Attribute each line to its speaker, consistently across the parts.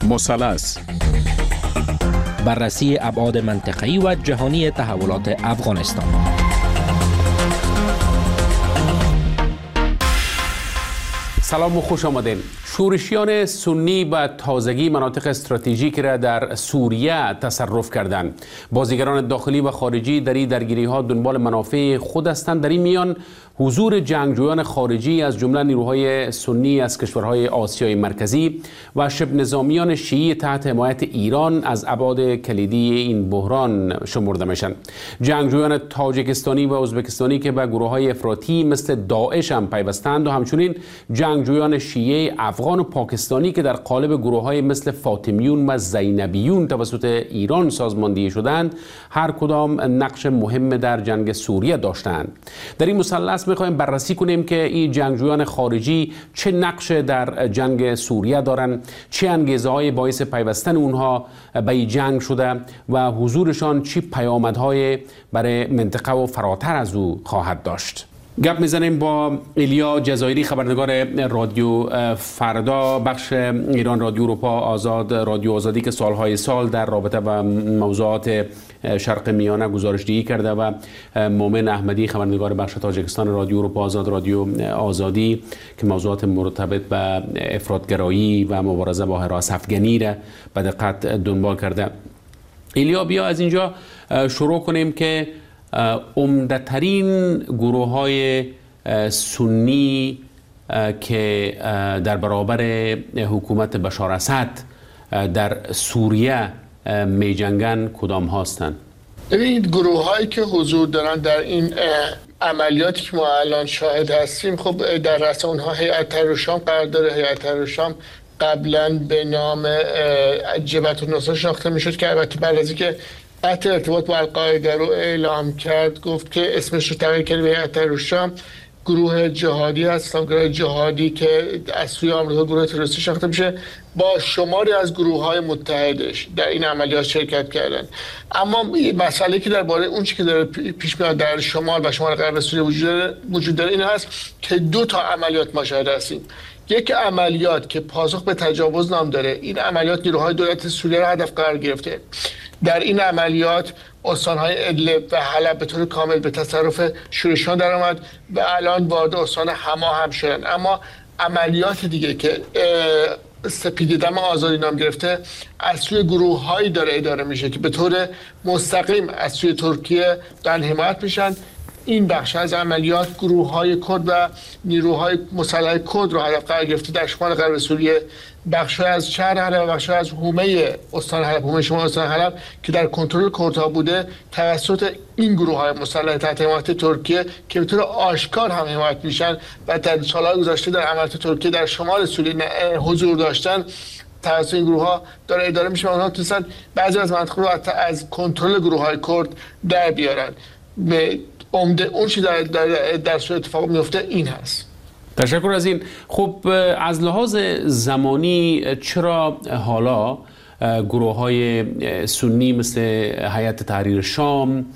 Speaker 1: مثلث.
Speaker 2: بررسی ابعاد منطقه‌ای و جهانی تحولات افغانستان.
Speaker 3: سلام و خوش آمدین. شورشیان سنی به تازگی مناطق استراتژیک را در سوریه تصرف کردند. بازیگران داخلی و خارجی در این درگیری ها دنبال منافع خود هستند. در این میان حضور جنگجویان خارجی از جمله نیروهای سنی از کشورهای آسیای مرکزی و شبه نظامیان شیعی تحت حمایت ایران از ابعاد کلیدی این بحران شمرده میشن. جنگجویان تاجیکستانی و ازبکستانی که به گروه‌های افراطی مثل داعش هم پیوستند و همچنین جنگجویان شیعه افغان و پاکستانی که در قالب گروه‌های مثل فاطمیون و زینبیون توسط ایران سازماندهی شدند، هر کدام نقش مهم در جنگ سوریه داشتند. در این مثلث می‌خوایم بررسی کنیم که این جنگجویان خارجی چه نقش در جنگ سوریه دارند، چه انگیزه‌های باعث پیوستن اونها به این جنگ شده و حضورشان چه پیامدهای برای منطقه و فراتر از او خواهد داشت. گپ میزنیم با ایلیا جزایری، خبرنگار رادیو فردا، بخش ایران رادیو اروپا آزاد، رادیو آزادی که سالهای سال در رابطه با موضوعات شرق میانه گزارش‌دهی کرده، و مومن احمدی، خبرنگار بخش تاجیکستان رادیو اروپا آزاد، رادیو آزادی که موضوعات مرتبط به افراط‌گرایی و مبارزه با هراس افغانی را به دقت دنبال کرده. ایلیا، بیا از اینجا شروع کنیم که عمده‌ترین گروه‌های سنی که در برابر حکومت بشار اسد در سوریه می جنگن کدام هستند؟
Speaker 4: ببینید، گروه‌هایی که حضور دارن در این عملیاتی که ما الان شاهد هستیم، خب در رأس اونها هیئت تحریر الشام قرار داره. هیئت تحریر الشام قبلا به نام جبهة النصره شناخته میشد که البته بعد از اینکه قطع ارتباط با القاعده رو اعلام کرد، گفت که اسمش رو تغییر کرد به هیئت تحریر الشام. گروه جهادی هست، گروه جهادی که از سوی آمریکا گروه تروریستی شناخته میشه، با شماری از گروه‌های متحدش در این عملیات شرکت کردن. اما مسئله که درباره اون چیزی که داره پیش میاد در شمال و شمال غرب سوریه وجود داره این هست که دو تا عملیات ما شاهد هستیم. یک عملیات که پاسخ به تجاوز نام داره. این عملیات نیروهای دولت سوریه را هدف قرار گرفته. در این عملیات استان‌های ادلب و حلب به طور کامل به تصرف شورشیان در آمد و الان وارد استان حما هم شدن. اما عملیات دیگه که سپید دم آزادی نام گرفته از سوی گروه‌هایی داره اداره میشه که به طور مستقیم از سوی ترکیه دارن حمایت میشن. این بخش از عملیات گروه‌های کرد و نیروهای مسلح کرد رو هدف قرار گرفته در شمال غرب سوریه. بخش از شهر حلب و بخش از حومه استان حلب، حومه شمال استان حلب که در کنترل کردها بوده، توسط این گروه‌های مسلح تحت حمایت ترکیه که به طور آشکار هم حمایت میشن و در سال‌های گذشته در عملیات ترکیه در شمال سوریه حضور داشتن، توسط این گروه‌ها داره اداره میشه و اونها تونستن بعضی از مناطق رو از کنترل گروه‌های کرد در بیارن. اون چی در صورت اتفاق میفته این هست.
Speaker 3: تشکر از این. خب از لحاظ زمانی چرا حالا گروه‌های سنی مثل هیئت تحریر شام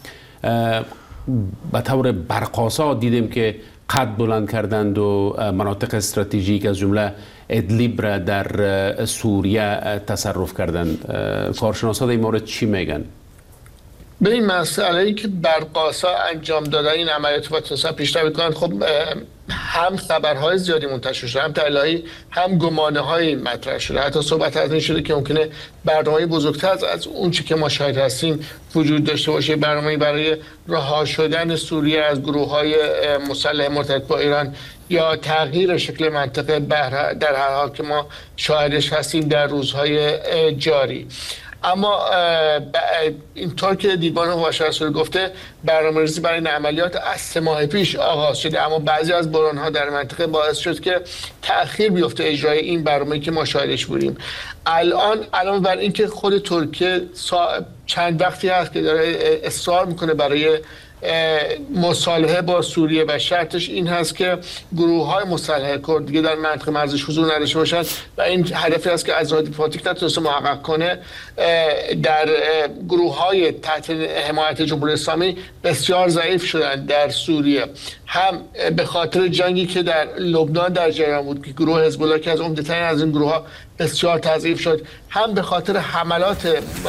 Speaker 3: به طور برق‌آسا دیدیم که قد بلند کردند و مناطق استراتژیک از جمله ادلیب را در سوریه تصرف کردند؟ کارشناسان در این مورد چی میگن؟
Speaker 4: به این مسئله‌ای که برق‌آسا انجام دادن این عملیات و تونستن پیشروی کنند، خب هم خبرهای زیادی منتشر شده، هم تحلیل‌های، هم گمانه‌های مطرح شده. حتی صحبت از این شده که ممکنه برنامه‌ای بزرگتر از اون چی که ما شاهد هستیم وجود داشته باشه، برنامه‌ای برای رها شدن سوریه از گروه‌های مسلح مرتبط با ایران یا تغییر شکل منطقه در هر حال که ما شاهدش هستیم در روزهای جاری. اما اینطور که دیوان حقوق بشر گفته، برنامه‌ریزی برای این عملیات از 3 ماه پیش آغاز شده، اما بعضی از بحران‌ها در منطقه باعث شد که تأخیر بیفته اجرای این برنامه‌ای که ما شاهدش بودیم. الان بر اینکه خود ترکیه چند وقتی هست که داره اصرار میکنه برای مصالحه با سوریه و شرطش این هست که گروه‌های مسلح کرد دیگه در منطقه مرزش حضور نداشته باشند و این هدفی است که از راه دیپلماتیک نتونسته محقق کنه. در گروه‌های تحت حمایت جمهوری اسلامی بسیار ضعیف شدن در سوریه. هم به خاطر جنگی که در لبنان در جریان بود که گروه حزب الله که از عمده‌ترین از این گروه ها بسیار تضعیف شد، هم به خاطر حملات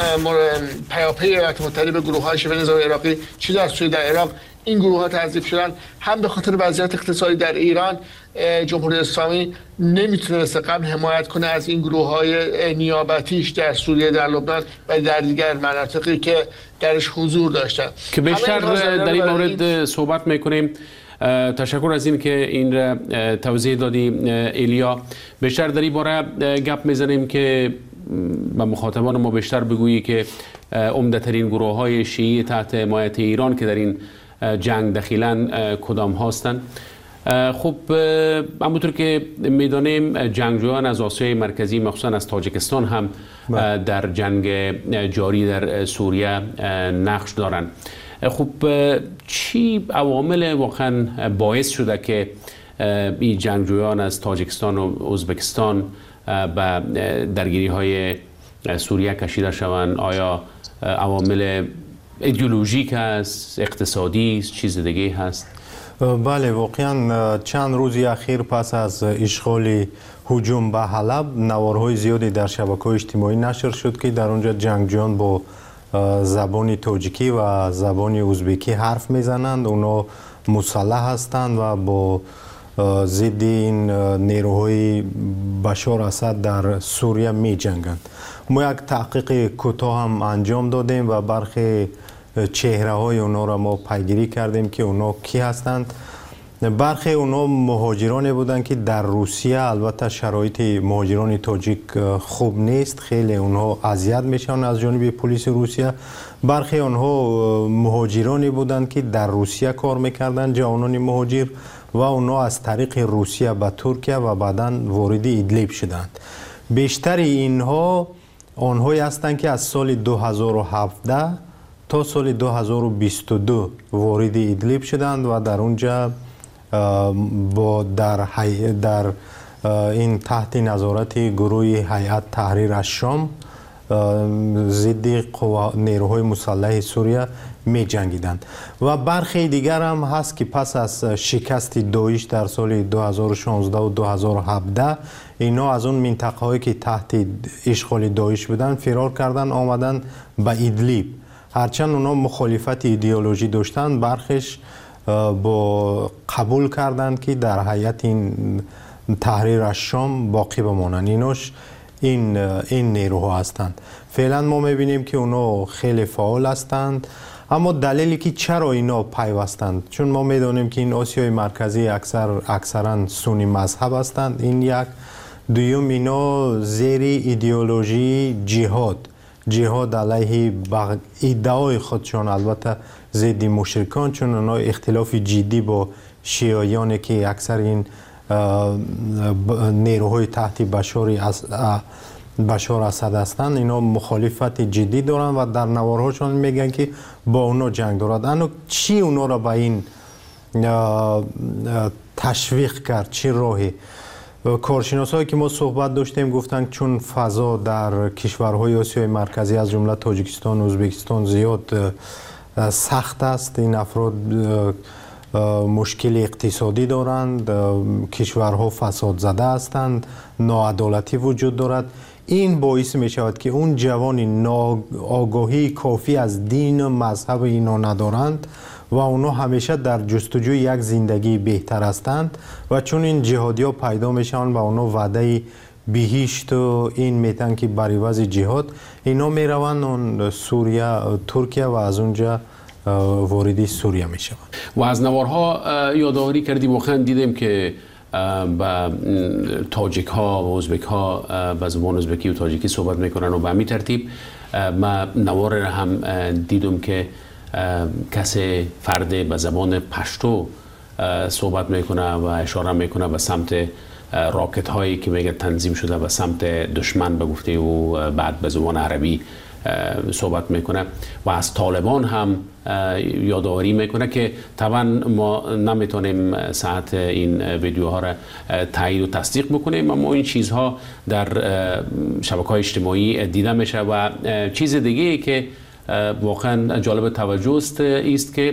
Speaker 4: پیاپی ایالات متحده به گروه های شبه نظامی عراقی چه در سوریه در عراق این گروه ها تضعیف شدن، هم به خاطر وضعیت اقتصادی در ایران جمهوری اسلامی نمیتونست قبل حمایت کنه از این گروه های نیابتیش در سوریه، در لبنان و در دیگر مناطقی که درش حضور داشتن
Speaker 3: که بیشتر در این مورد صحبت میکنیم. تشکر از این که این توضیح دادی ایلیا. بیشتر در این باره گپ میزنیم که به مخاطبان ما بیشتر بگویی که عمده ترین گروه های شیعی تحت حمایت ایران که در این جنگ دخیلن کدام هستند. خب همونطور که میدانیم جنگجویان از آسیای مرکزی مخصوصا از تاجیکستان هم در جنگ جاری در سوریه نقش دارند. خب چی عوامل واقعا باعث شده که این جنگجویان از تاجیکستان و ازبکستان به درگیری های سوریه کشیده شوند؟ آیا عوامل ایدئولوژیک است، اقتصادی است، چیز دیگه هست؟
Speaker 1: بله، واقعا چند روزی اخیر پس از اشغال هجوم به حلب نوارهای زیادی در شبکه‌های اجتماعی نشر شد که در اونجا جنگجویان با زبان تاجیکی و زبان ازبکی حرف میزنند. اونا مسلح هستند و با ضد این نیروهای بشار اسد در سوریه می جنگند. ما یک تحقیق کوتاه هم انجام دادیم و برخی چهره های اونا را ما پیگیری کردیم که اونا کی هستند. برخی اونا مهاجرانی بودند که در روسیه، البته شرایط مهاجران تاجیک خوب نیست، خیلی اونها اذیت میشن از جانب پلیس روسیه. برخی اونها مهاجرانی بودند که در روسیه کار میکردند، جوانان مهاجر، و اونا از طریق روسیه به ترکیه و بعداً وارد ادلیب شدند. بیشتر اینها آنهایی هستند که از سال 2017 تا سال 2022 وارد ادلیب شدند و در اونجا با در این تحت نظارت گروه هیئت تحریر الشام ضد نیروهای مسلح سوریه می جنگیدند. و برخی دیگر هم هست که پس از شکست داعش در سال 2016 و 2017 اینا از اون منطقه هایی که تحت اشغال داعش بودن فرار کردن آمدن به ادلیب. هرچند اونا مخالفت ایدئولوژی داشتن، برخیش با قبول کردند که در هیئت این تحریر الشام باقی بمانند. ایناش این نیروها هستند. فعلا ما میبینیم که اونا خیلی فعال هستند، اما دلیلی که چرا اینا پیوستند، چون ما میدونیم که این آسیای مرکزی اکثرا سنی مذهب هستند، این یک. دوم اینا زیر ایدئولوژی جهاد علیه ادعای خودشان، البته ضد مشرکان، چون اونا اختلاف جدی با شیعیانی که اکثر این نیروهای تحت بشار اسد هستند، اینا مخالفت جدی دارن و در نوارهاشون میگن که با اونا جنگ دارد. اما چی اونا را به این تشویق کرد؟ چی راهی؟ کارشناسایی که ما صحبت داشتیم گفتن چون فضا در کشورهای آسیای مرکزی از جمله تاجیکستان و ازبکستان زیاد سخت است، این افراد مشکل اقتصادی دارند، کشورها فساد زده هستند، ناعدالتی وجود دارد. این باعث می شود که اون جوانی آگاهی کافی از دین و مذهب اینا ندارند و اونا همیشه در جستجوی یک زندگی بهتر هستند و چون این جهادی ها پیدا میشن و اونا وعده بهشت و این میتن که بر عوض جهاد اینا میروند سوریه، ترکیه و از اونجا وارد سوریه میشوند.
Speaker 3: و از نوارها یادآوری کردی، واقعا دیدیم که با تاجیک ها و ازبک ها به زبان ازبکی و تاجیکی صحبت میکنن و به همین ترتیب ما نوار را هم دیدم که کسی فرد به زبان پشتو صحبت میکنه و اشاره میکنه به سمت راکت هایی که میگه تنظیم شده به سمت دشمن به گفته و بعد به زبان عربی صحبت میکنه و از طالبان هم یادآوری میکنه که طبعا ما نمیتونیم ساعت این ویدیوها را تایید و تصدیق بکنیم، اما این چیزها در شبکه‌های اجتماعی دیده میشه. و چیز دیگه که واقعا جالب توجه است که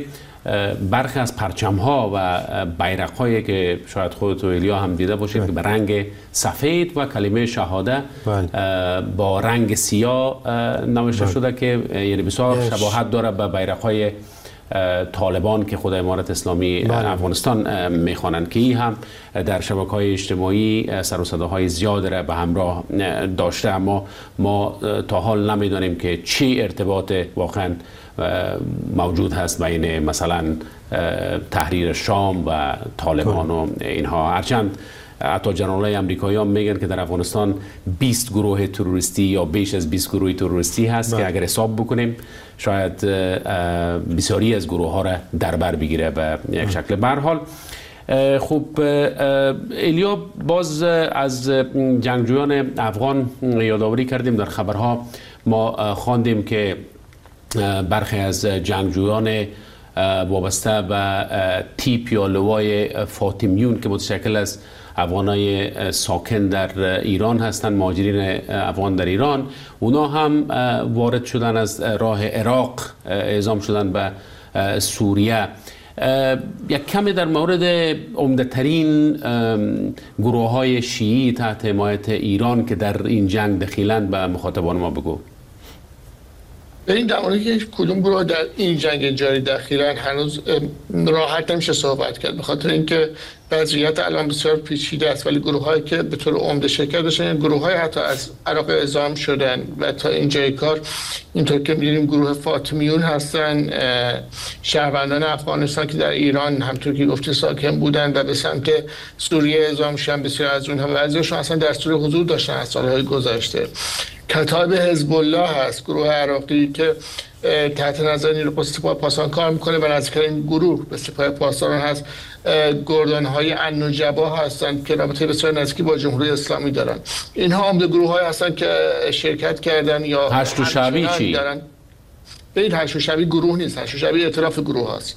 Speaker 3: برخی از پرچم ها و بیرق هایی که شاید خودت و ایلیا هم دیده باشید که به رنگ سفید و کلمه شهاده با رنگ سیاه نوشته شده که یعنی بسیار شباهت داره به بیرق های طالبان که خود امارت اسلامی افغانستان میخوانند که این هم در شبکه‌های اجتماعی سر و صداهای زیاد را به همراه داشته، اما ما تا حال نمیدانیم که چه ارتباط واقعا موجود هست بین مثلا تحریر شام و طالبان و اینها. هرچند حتی جنرالای امریکایی هم میگن که در افغانستان 20 گروه تروریستی یا بیش از 20 گروه تروریستی هست که اگر حساب بکنیم شاید بسیاری از گروه ها را در بر بگیره به یک شکل. به هر حال خب ایلیا، باز از جنگجویان افغان یادآوری کردیم. در خبرها ما خواندیم که برخی از جنگجویان وابسته به تیپ یا لوای فاطمیون که متشکل از افغانای ساکن در ایران هستند، مهاجرین افغان در ایران، اونا هم وارد شدن از راه عراق، اعزام شدن به سوریه. یک کمی در مورد عمده‌ترین گروه های شیعی تحت حمایت ایران که در این جنگ دخیلند به مخاطبان ما بگو.
Speaker 4: به این در مورد که کدوم گروه در این جنگ جاری دخیلن هنوز راحت نمیشه صحبت کرد، به خاطر اینکه وضعیت الان بسیار پیچیده است. ولی گروه هایی که به طور عمده شرکت داشتن، گروه های حتی از عراق اعزام شدن و تا اینجای کار اینطور که می‌بینیم گروه فاطمیون هستن، شهروندان افغانستان که در ایران همطور که گفتی ساکن بودن و به سمت سوریه اعزام شدن. بسیار از اونها بعضیشون اصلا در سوریه حضور داشتن از سالهای گذشته. کتاب حزب الله هست، گروه عراقی که تحت نظر نیروی سپاه پاسداران کار میکنه و نزدیکترین گروه به سپاه پاسداران هست. گردان‌های النجبا هستند که رابطه بسیار نزدیکی با جمهوری اسلامی دارن. اینها عمده گروه‌هایی هستند که شرکت کردن یا
Speaker 3: هشت شعبی چی
Speaker 4: دارن. به این هشت شعبی گروه نیست، هشت شعبی ائتلاف گروه هست.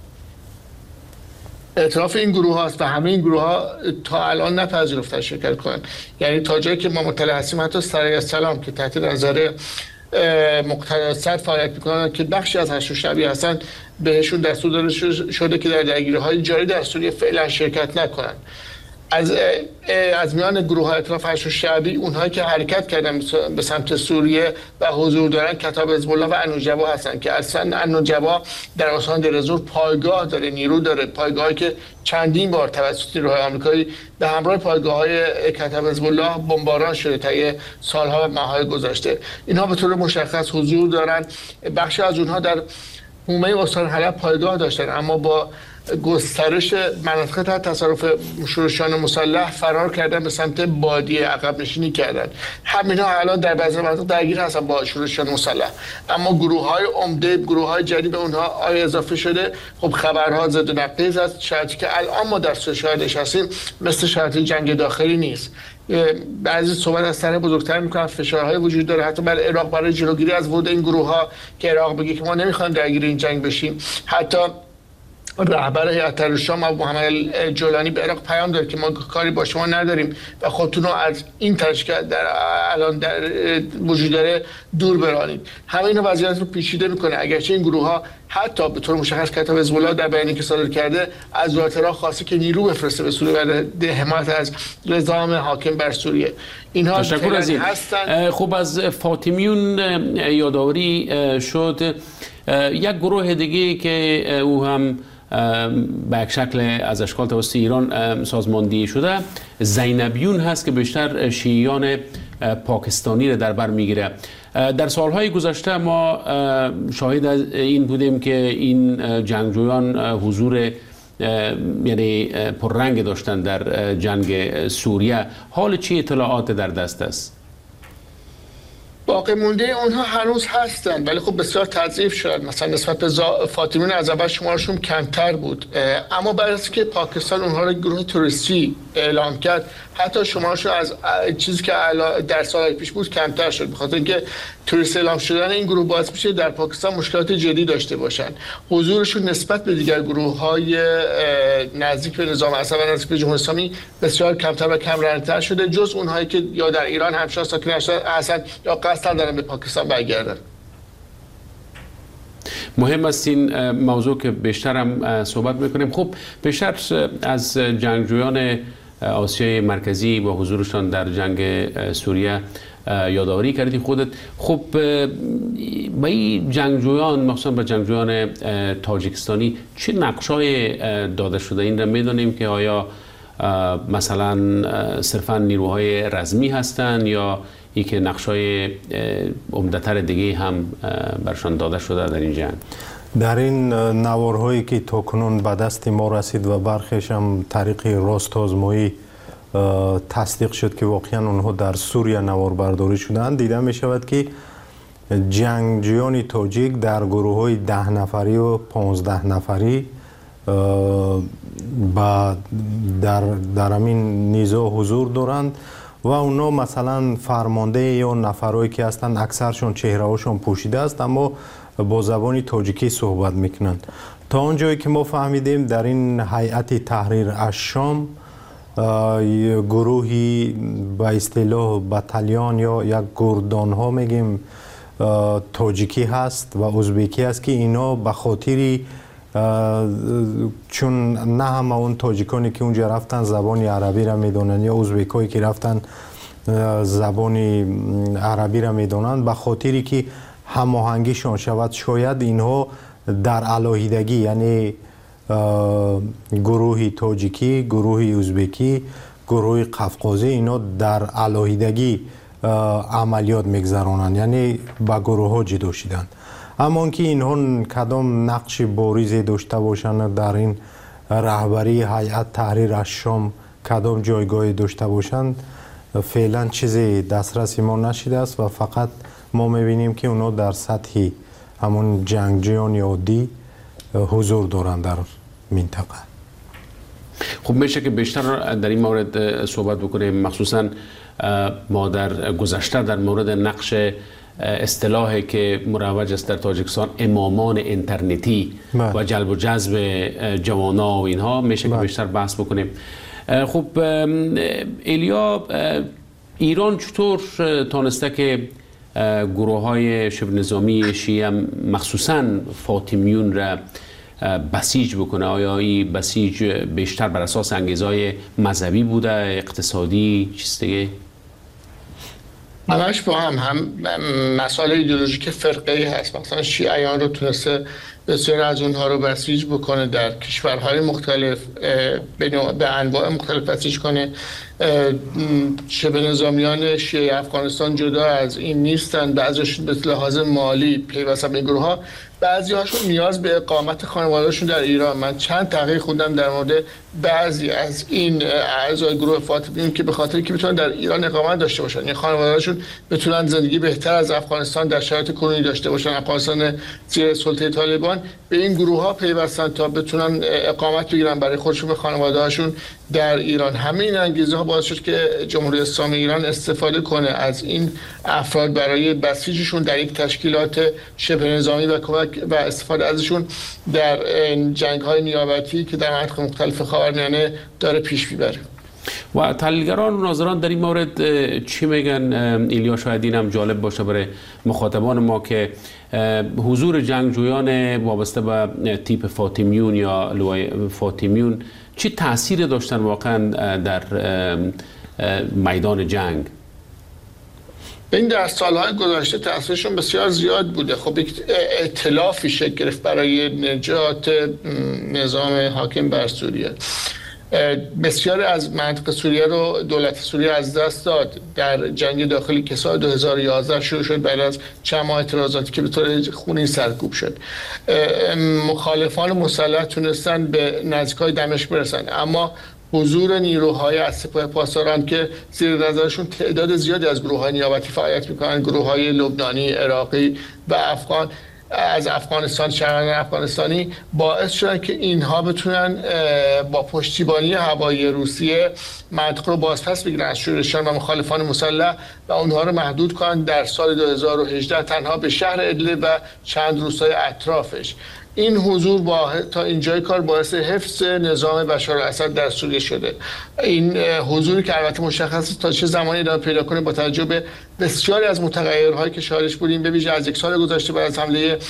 Speaker 4: ائتلاف این گروه هاست و همه این گروه ها تا الان نپذیرفتن شرکت کنن. یعنی تا جایی که ما مطلع هستیم حتی سرای السلام که تحت نظر مقتدی صدر فعالیت میکنن که بخشی از هشت شعبی هستن، بهشون دستور داده شده که در درگیری‌های جاری در سوریه فعلا شرکت نکنن. از میان گروه های ائتلاف هشت شعبی اونهایی که حرکت کردن به سمت سوریه و حضور دارن کتاب حزب الله و النجبا هستن که اصلا النجبا در استان دیر پایگاه داره، نیرو داره، پایگاهی که چندین بار توسط نیروهای آمریکایی به همراه پایگاه‌های کتاب حزب الله بمباران شده طی سالها و ماه‌های گذشته. اینها به طور مشخص حضور دارن. بخشی از اونها در حومه استان حلب پایگاه داشتن، اما با گسترش مناطق تحت تصرف شورشیان مسلح فرار کردن به سمت بادیه، عقب نشینی کردن. همینا الان در بعضی مناطق درگیر هستن با شورشیان مسلح، اما گروه‌های عمده، گروه‌های جدید به اونها آیا اضافه شده؟ خب خبرها ضد و نقیض است. شرایطی که الان ما در شاهدش هستیم مثل شرایط جنگ داخلی نیست. بعضی صحبت از طرح بزرگتر میکنن، فشارهای وجود داره حتی برای عراق برای جلوگیری از ورود این گروه‌ها که عراق بگه که ما نمیخوایم درگیر این جنگ بشیم. حتی رهبر هیئت تحریر شام ابو محمد جولانی به عراق پیام داد که ما کاری با شما نداریم و خودتون رو از این تشکیل در الان در وجود داره دور برانید. همه اینا وضعیت رو پیچیده میکنه. اگرچه این گروه ها حتی به طور مشخص کتاب حزب الله در بیانیه‌ای که صادر کرده از وزارت عراق خواسته که نیرو بفرسته به سوریه برای حمایت از نظام حاکم بر سوریه. اینها
Speaker 3: تشکر از این هستن. خب از فاطمیون یادآوری شد. یک گروه دیگه که او هم به یک شکل از اشکال توسط ایران سازماندهی شده زینبیون هست که بیشتر شیعیان پاکستانی را در بر میگیره. در سالهای گذشته ما شاهد این بودیم که این جنگجویان حضور یعنی پررنگ داشتن در جنگ سوریه. حال چی اطلاعات در دست است؟
Speaker 4: باقی مونده اونها هنوز هستن ولی خب بسیار تضعیف شدن. مثلا نسبت به فاطمیون از اول شمارشون کمتر بود، اما بعد از که پاکستان اونها رو گروه توریستی اعلام کرد حتی شمارشون از چیزی که در سالهای پیش بود کمتر شد، بخاطر اینکه توریست اعلام شدن این گروه باعث میشه در پاکستان مشکلات جدی داشته باشن. حضورشون نسبت به دیگر گروه‌های نزدیک به نظام اسد و نزدیک به جمهوری اسلامی بسیار کمتر و کم رنگ‌تر شده، جز اونهایی که یا در ایران همچنان ساکن هستند یا قصد دارن به پاکستان برگردن.
Speaker 3: مهم است این موضوع که بیشتر هم صحبت میکنیم. خب بیشتر از جنگجویان آسیای مرکزی و حضورشان در جنگ سوریه یادآوری کردی خودت. خب با این جنگجویان، مخصوصا با جنگجویان تاجیکستانی، چه نقشای داده شده؟ این را میدانیم که آیا مثلا صرفا نیروهای رزمی هستند یا ای که نقشای عمده‌تر دیگه هم برشان داده شده در این جنگ؟
Speaker 1: در این نوارهایی که تاکنون به دست ما رسید و برخیش هم طریق راست آزمایی تصدیق شد که واقعا اونها در سوریه نواربرداری شدند، دیده می شود که جنگجویان تاجیک در گروه های 10 نفری و 15 نفری در همین نیزه حضور دارند و اونا مثلا فرمانده یا نفرهایی که هستند اکثرشون چهره‌هاشون پوشیده است اما با زبان تاجیکی صحبت میکنند. تا اونجایی که ما فهمیدیم در این هیئت تحریر الشام گروهی به اصطلاح بتالیون یا یک گردان ها میگیم تاجیکی هست و ازبکی هست که اینا به خاطری چون نه همه اون تاجیکانی که اونجا رفتن زبان عربی را میدونن یا ازبکایی که رفتن زبان عربی را میدونن، به خاطری که هماهنگیشون شود شاید اینها در علاهیدگی، یعنی گروهی تاجیکی، گروهی ازبکی، گروهی قفقازی، اینا در علاهیدگی عملیات میگذرانند، یعنی با گروه ها جدا شدند. اما که اینها کدام نقش باریزی داشته باشند در این رهبری هیئت تحریر الشام، کدام جایگاهی داشته باشند، فعلا چیزی دسترسی ما نشده است و فقط ما میبینیم که اونا در سطح همون جنگجویان عادی حضور دارند در منطقه.
Speaker 3: خب میشه که بیشتر در این مورد صحبت بکنیم، مخصوصا ما در گذشته در مورد نقش اصطلاحی که مروج است در تاجیکستان، امامان اینترنتی و جلب و جذب جوانا و اینها، میشه که بیشتر بحث بکنیم. خب ایلیا، ایران چطور تانسته که گروه های شبه نظامی شیعه مخصوصا فاطمیون را بسیج بکنه؟ آیا این بسیج بیشتر بر اساس انگیزهای مذهبی بوده، اقتصادی، چیز دیگه؟
Speaker 4: همش با هم مسائل ایدئولوژیک فرقه‌ای هست. مثلا شیعیان رو تونسته بسیار از اونها رو بسیج بکنه، در کشورهای مختلف به انواع مختلف بسیج کنه. شبه نظامیان شیعه افغانستان جدا از این نیستن، بعضیشون به لحاظ مالی پیوستن به این گروه ها، بعضی هاشون نیاز به اقامت خانواده‌شون در ایران. من چند تحقیق خوندم در مورد بعضی از این اعضای گروه فاطمیون که به خاطر که بتونن در ایران اقامت داشته باشن، یعنی خانواده‌هاشون بتونن زندگی بهتر از افغانستان در شرایط کنونی داشته باشن، افغانستان زیر سلطه طالبان، به این گروه ها پیوستن تا بتونن اقامت بگیرن برای خودشون و خانواده‌هاشون در ایران. همین انگیزه ها باعث شد که جمهوری اسلامی ایران استفاده کنه از این افراد برای بسیجشون در یک تشکیلات شبه نظامی و استفاده ازشون در جنگ‌های نیابتی که در مناطق مختلف خاورمیانه داره پیش میبره.
Speaker 3: و تحلیلگران و ناظران در این مورد چی میگن؟ ایلیا، شاید این هم جالب باشه برای مخاطبان ما که حضور جنگجویان وابسته به تیپ فاطمیون یا لوای فاطمیون چی تأثیر داشتن واقعا در میدان جنگ؟
Speaker 4: این در سالهای گذشته تأثیرشون بسیار زیاد بوده. خب یک ائتلافی شکل گرفت برای نجات نظام حاکم بر سوریه. بسیار از منطقه سوریه رو دولت سوریه از دست داد در جنگ داخلی که سال 2011 شروع شد بعد از چند ماه اعتراضاتی که به طور خونین سرکوب شد. مخالفان مسلح تونستن به نزدیکای دمشق برسن، اما حضور نیروهای از سپاه پاسداران که زیر نظرشون تعداد زیادی از گروه‌های نیابتی فعالیت می‌کنن، گروه‌های لبنانی، عراقی و افغان از افغانستان، شهروندان افغانستانی، باعث شدن که اینها بتونن با پشتیبانی هوایی روسیه منطقه رو بازپس بگیرن از شورشیان و مخالفان مسلح و اونها رو محدود کنن در سال 2018 تنها به شهر ادلب و چند روستای اطرافش. این حضور تا اینجای کار باعث حفظ نظام بشار الاسد در سوریه شده. این حضوری که البته مشخصه تا چه زمانی ادامه پیدا کنه با توجه به بسیاری از متغیرهایی که شاهدش بودیم، به ویژه از یک سال گذشته بعد از حمله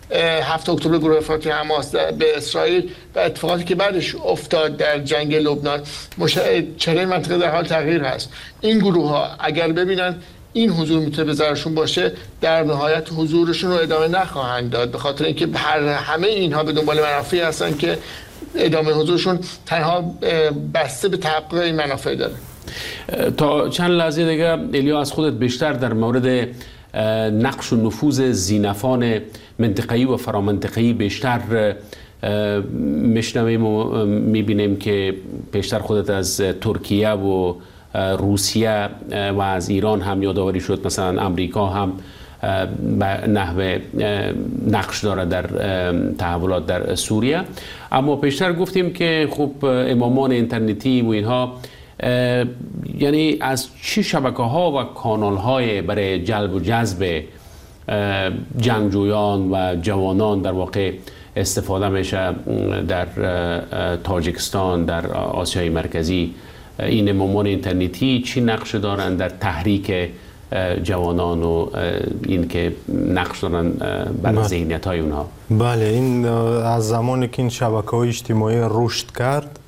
Speaker 4: 7 اکتبر گروه افراطی حماس به اسرائیل و اتفاقاتی که بعدش افتاد در جنگ لبنان، چهره منطقه در حال تغییر هست. این گروه ها اگر ببینن این حضور میتونه به ضررشون باشه، در نهایت حضورشون رو ادامه نخواهند داد، به خاطر اینکه همه اینها به دنبال منافعی هستن که ادامه حضورشون تنها بسته به تحقق این منافع داره.
Speaker 3: تا چند لحظه دیگه الیا از خودت بیشتر در مورد نقش و نفوذ ذی‌نفعان منطقه‌ای و فرامنطقه‌ای بیشتر میشنویم و میبینیم که بیشتر خودت از ترکیه و روسیه و از ایران هم یادآوری شد، مثلا امریکا هم به نحو نقش داره در تحولات در سوریه. اما پیشتر گفتیم که خب امامان اینترنتی و اینها یعنی از چه شبکه‌ها و کانال‌های برای جلب و جذب جنگجویان و جوانان در واقع استفاده میشه در تاجیکستان، در آسیای مرکزی؟ این امامان اینترنتی چی نقش دارن در تحریک جوانان و این که نقش دارن بر ذهنیت‌های اونها؟
Speaker 1: بله، این از زمانی که این شبکه‌های اجتماعی رشد کرد،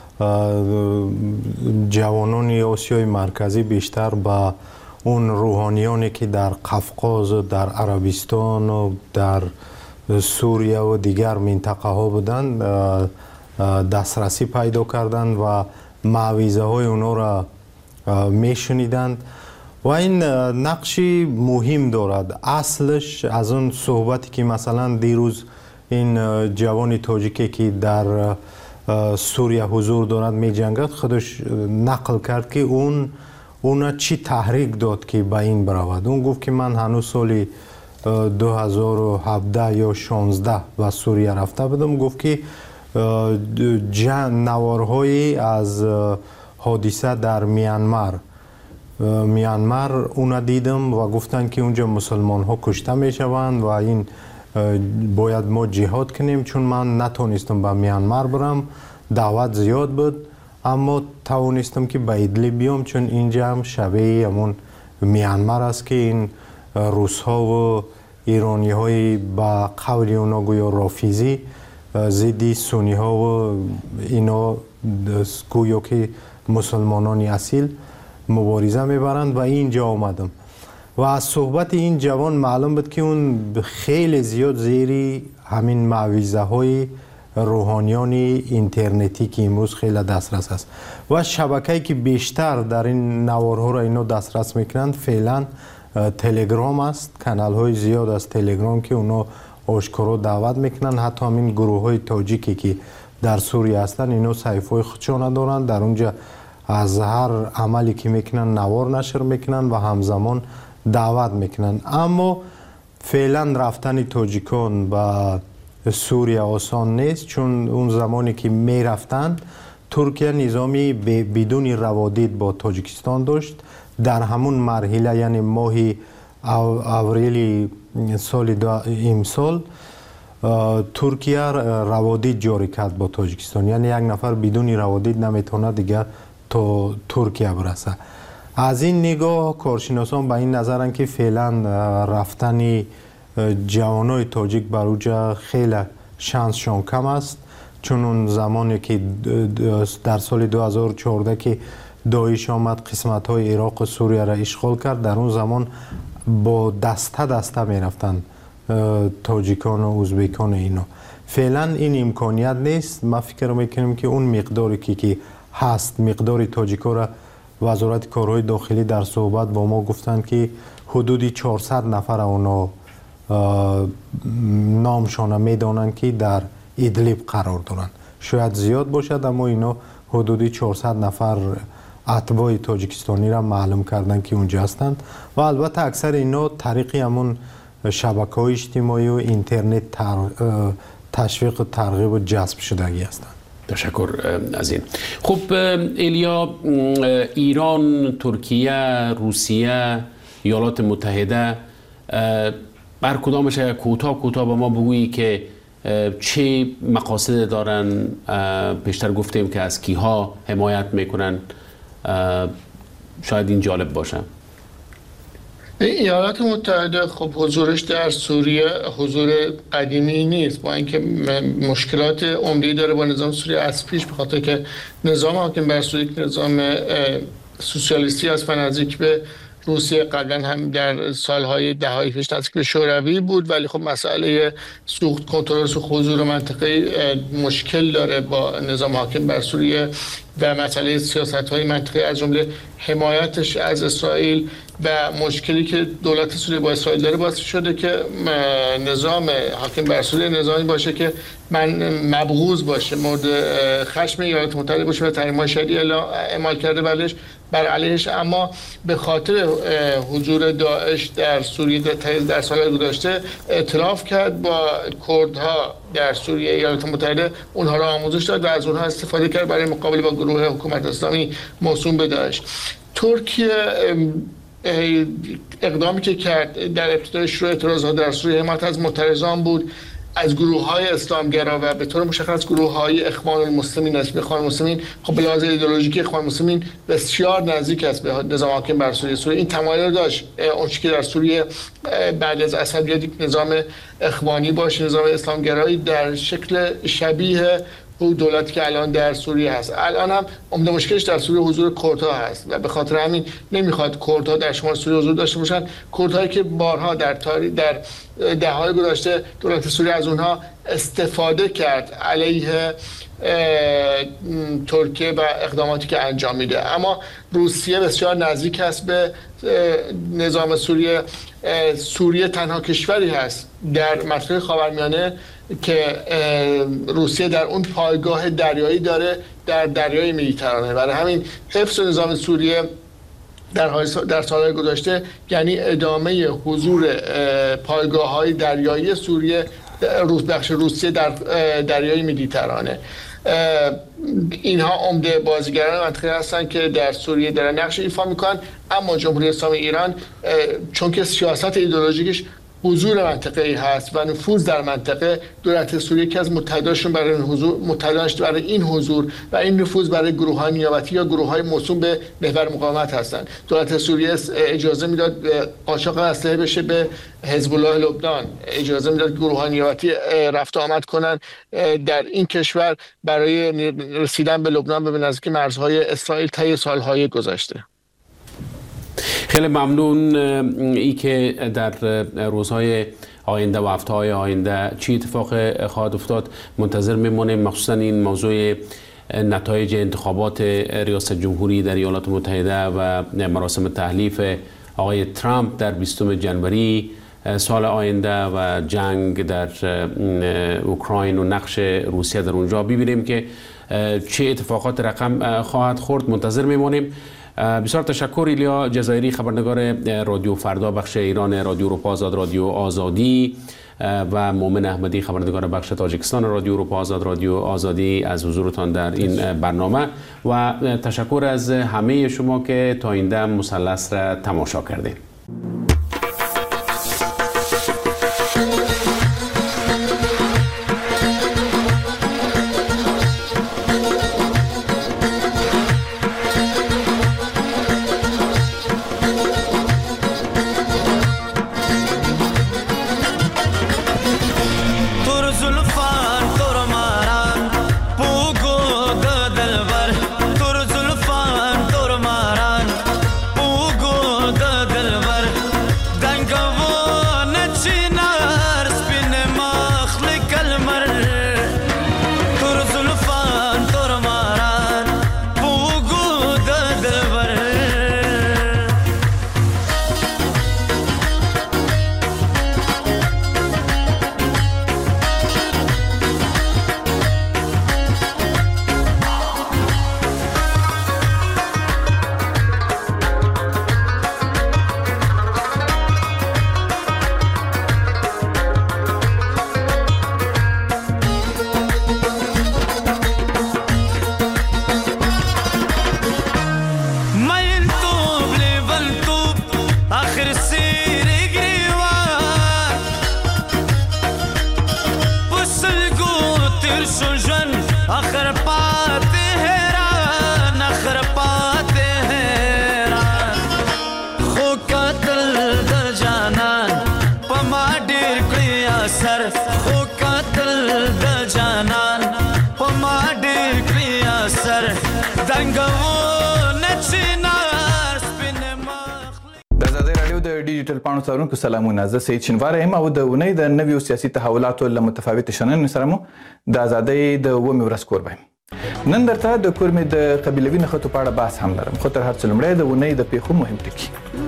Speaker 1: جوانان آسیای مرکزی بیشتر با اون روحانیانی که در قفقاز و در عربستان و در سوریه و دیگر منطقه ها بودن دسترسی پیدا کردن و موعظه های اونا را میشنیدند و این نقشی مهم دارد. اصلش از اون صحبتی که مثلا دیروز این جوان تاجیکی که در سوریه حضور دارد می جنگد خودش نقل کرد که اون چی تحریک داد که به این برود. اون گفت که من هنوز سال 2017 یا 16 به سوریه رفته بودم. گفت که نوارهایی از حادثه در میانمار اون دیدم و گفتن که اونجا مسلمان ها کشته می شوند و این باید ما جهاد کنیم. چون من نتونستم به میانمار برم، دعوت زیاد بود، اما توانستم که به ادلیب بیام، چون اینجا هم شبیه همون میانمار است که این روس ها و ایرانی های با قول اونا گویا رافیزی ضد سنی ها و اینا گویا که مسلمانان اصیل مبارزه میبرند و اینجا آمدم و از صحبت این جوان معلوم بود که اون خیلی زیاد زیری همین موعظه های روحانیان اینترنتی که امروز خیلی دسترس است و شبکه‌ای که بیشتر در این نوارها را اینا دسترس میکنند فعلا تلگرام است. کانال های زیاد از تلگرام که اونا آشکارا دعوت میکنن. حتی همین گروه های تاجیکی که در سوریه هستن اینا صحیفه های خودشان دارن، در اونجا از هر عملی که میکنن نوار نشر میکنن و همزمان دعوت میکنن. اما فعلا رفتن تاجیکان به سوریه آسان نیست، چون اون زمانی که میرفتن ترکیه نظامی بدون روادید با تاجیکستان داشت. در همون مرحله یعنی ماه اوریل سال امسال ترکیه روادید جاری کرد با تاجیکستان، یعنی یک نفر بدون روادید نمیتونه دیگه تا ترکیه برسه. از این نگاه کارشناسان به این نظرن که فعلا رفتن جوانای تاجیک بر اونجا خیلی شانسشون کم است، چون اون زمانی که در سال 2014 که داعش آمد قسمت های عراق و سوریه را اشغال کرد، در اون زمان با دسته می رفتن تاجیکان و ازبکان اینا. فعلا این امکانیت نیست. ما فکر میکنیم که اون مقداری که هست، مقداری تاجیکا را وزارت کارهای داخلی در صحبت با ما گفتند که حدود 400 نفر اونا نامشان میدانند که در ادلیب قرار دارند. شاید زیاد باشد، اما اینا حدود 400 نفر اتباع تاجیکستانی را معلوم کردن که اونجا هستند و البته اکثر اینا طریق همون شبکه‌های اجتماعی و اینترنت تشویق و ترغیب و جذب شدگی هستند.
Speaker 3: تشکر از این. خب الیا، ایران، ترکیه، روسیه، ایالات متحده، بر کدامش کوتاه به ما بگویی که چه مقاصد دارن؟ پیشتر گفتیم که از کیها حمایت میکنن، شاید این جالب باشه.
Speaker 4: ایالات متحده خب حضورش در سوریه حضور قدیمی نیست، با اینکه مشکلات عمده‌ای داره با نظام سوریه از پیش، به خاطر که نظام حاکم بر سوریه نظام سوسیالیستی است و نزدیک به روسیه، قبلا هم در سالهای دههای پیش نزدیک به شوروی بود، ولی خب مسئله سوخت کنترل سوخت حضور منطقه مشکل داره با نظام حاکم بر سوریه و مسئله سیاست‌های منطقه از جمله حمایتش از اسرائیل و مشکلی که دولت سوریه با اسرائیل داره باعث شده که نظام حاکم بر سوریه نظامی باشه که مبغوض باشه، مورد خشم ایالات متحده باشه و تحریم‌های شدیدی اعمال کرده بر علیهش. اما به خاطر حضور داعش در سوریه در سال‌های گذشته اعتراف کرد با کردها در سوریه. ایالات متحده اونها را آموزش داد و از اونها استفاده کرد برای مقابله با گروه حکومت اسلامی موسوم به داعش. ترکیه اقدامی که کرد در ابتدای شروع اعتراضات در سوریه حمایت از معترضان بود، از گروه‌های اسلامگرا و به طور مشخص گروه‌های اخوان المسلمین است. اخوان المسلمین خب به لحاظ ایدئولوژیکی اخوان المسلمین بسیار نزدیک است به نظام حاکم بر سوریه. این تمایل داشت اون که در سوریه بعد از اسد بیاد یک نظام اخوانی باشه، نظام اسلامگرایی در شکل شبیه دولتی که الان در سوریه هست. الان هم عمده مشکلش در سوریه حضور کردها هست و به خاطر همین نمیخواد کردها در شمال سوریه حضور داشته باشن. کردهایی که بارها در دهه‌های گذشته دولت سوریه از اونها استفاده کرد علیه ترکیه و اقداماتی که انجام میده. اما روسیه بسیار نزدیک است به نظام سوریه. سوریه تنها کشوری هست در منطقه خاورمیانه که روسیه در اون پایگاه دریایی داره در دریای مدیترانه. برای همین حفظ نظام سوریه در سالهای گذشته یعنی ادامه حضور پایگاه‌های دریایی سوریه بخش روسیه در دریای مدیترانه. اینها عمده بازیگران منطقه هستند که در سوریه دارن نقش ایفا میکنن. اما جمهوری اسلامی ایران چون که سیاست ایدئولوژیکش حضور منطقه‌ای هست و نفوذ در منطقه، دولت سوریه که از متحدانشون برای این حضور و این نفوذ برای گروه‌های نیابتی یا گروه‌های موسوم به محور مقاومت هستند. دولت سوریه اجازه میداد قاچاق اسلحه بشه به حزب الله لبنان، اجازه میداد گروه‌های نیابتی رفت و آمد کنن در این کشور برای رسیدن به لبنان و به نزدیک مرزهای اسرائیل طی سال‌های گذشته.
Speaker 3: خیلی ممنون. ای که در روزهای آینده و هفته‌های آینده چی اتفاق خواهد افتاد منتظر میمونیم، مخصوصا این موضوع نتایج انتخابات ریاست جمهوری در ایالات متحده و مراسم تحلیف آقای ترامپ در 20 جنوری سال آینده و جنگ در اوکراین و نقش روسیه در اونجا. ببینیم که چه اتفاقات رقم خواهد خورد. منتظر میمونیم. بسیار تشکر. ایلیا جزایری، خبرنگار رادیو فردا بخش ایران رادیو اروپا آزاد رادیو آزادی و مومن احمدی، خبرنگار بخش تاجیکستان رادیو اروپا آزاد رادیو آزادی، از حضورتان در این برنامه و تشکر از همه شما که تا این دم مثلث را تماشا کردید.
Speaker 5: دلبر د ډیجیټل پاڼو څارونکو سلامونه. زه سید شینواری یم او د اونۍ د نویو سیاسي تحولاتو له متفاوتې شننې سره مو د ازادۍ د 8مې ورځ کوربه یم. نن درته د کورمې د قبیلوي نښتو په اړه بحث هم لرم، خو تر هر څه لومړی د اونۍ د پیښو مهم ټکي.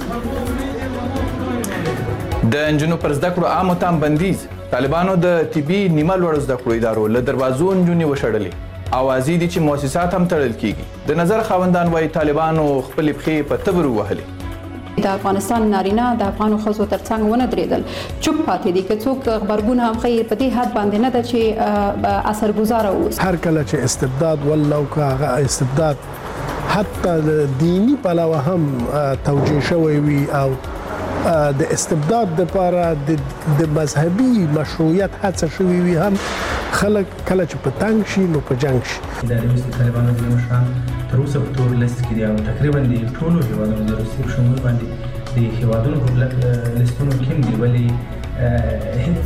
Speaker 5: د نجونو پر زده کړو عامو تام بندیز. طالبانو د طبي نیمه لوړو زده کړو ادارو له دروازو نجونې وشړلې. اوازې دي چې مؤسسات هم تړل کیږي. د نظر خاوندان وایي طالبانو خپلې پښې په تبر ووهلې.
Speaker 6: د افغانستان نارینه د افغانو ښځو ترڅنګ ونه درېدل، چوپ پاتې دي. که څوک غبرګون هم ښیي په دې حد باندې نه ده چې اثرګزاره اوسي.
Speaker 7: هر کله چې استبداد ولو که هغه استبداد حتی دینی پلوه هم توجیه شوی وي او د استبداد لپاره د مذهبي مشروعیت هڅه شوی وي، هم خلک کله چې په تنګ شي نو په جنګ شي.
Speaker 8: اداري مستي طالبانو د مشران تر اوسه په تور لیست کې دي او تقریبا د ټولو هیوادونو د روسیې په شمول باندې د هیوادونو په لیستونو کې دي، ولې هیڅ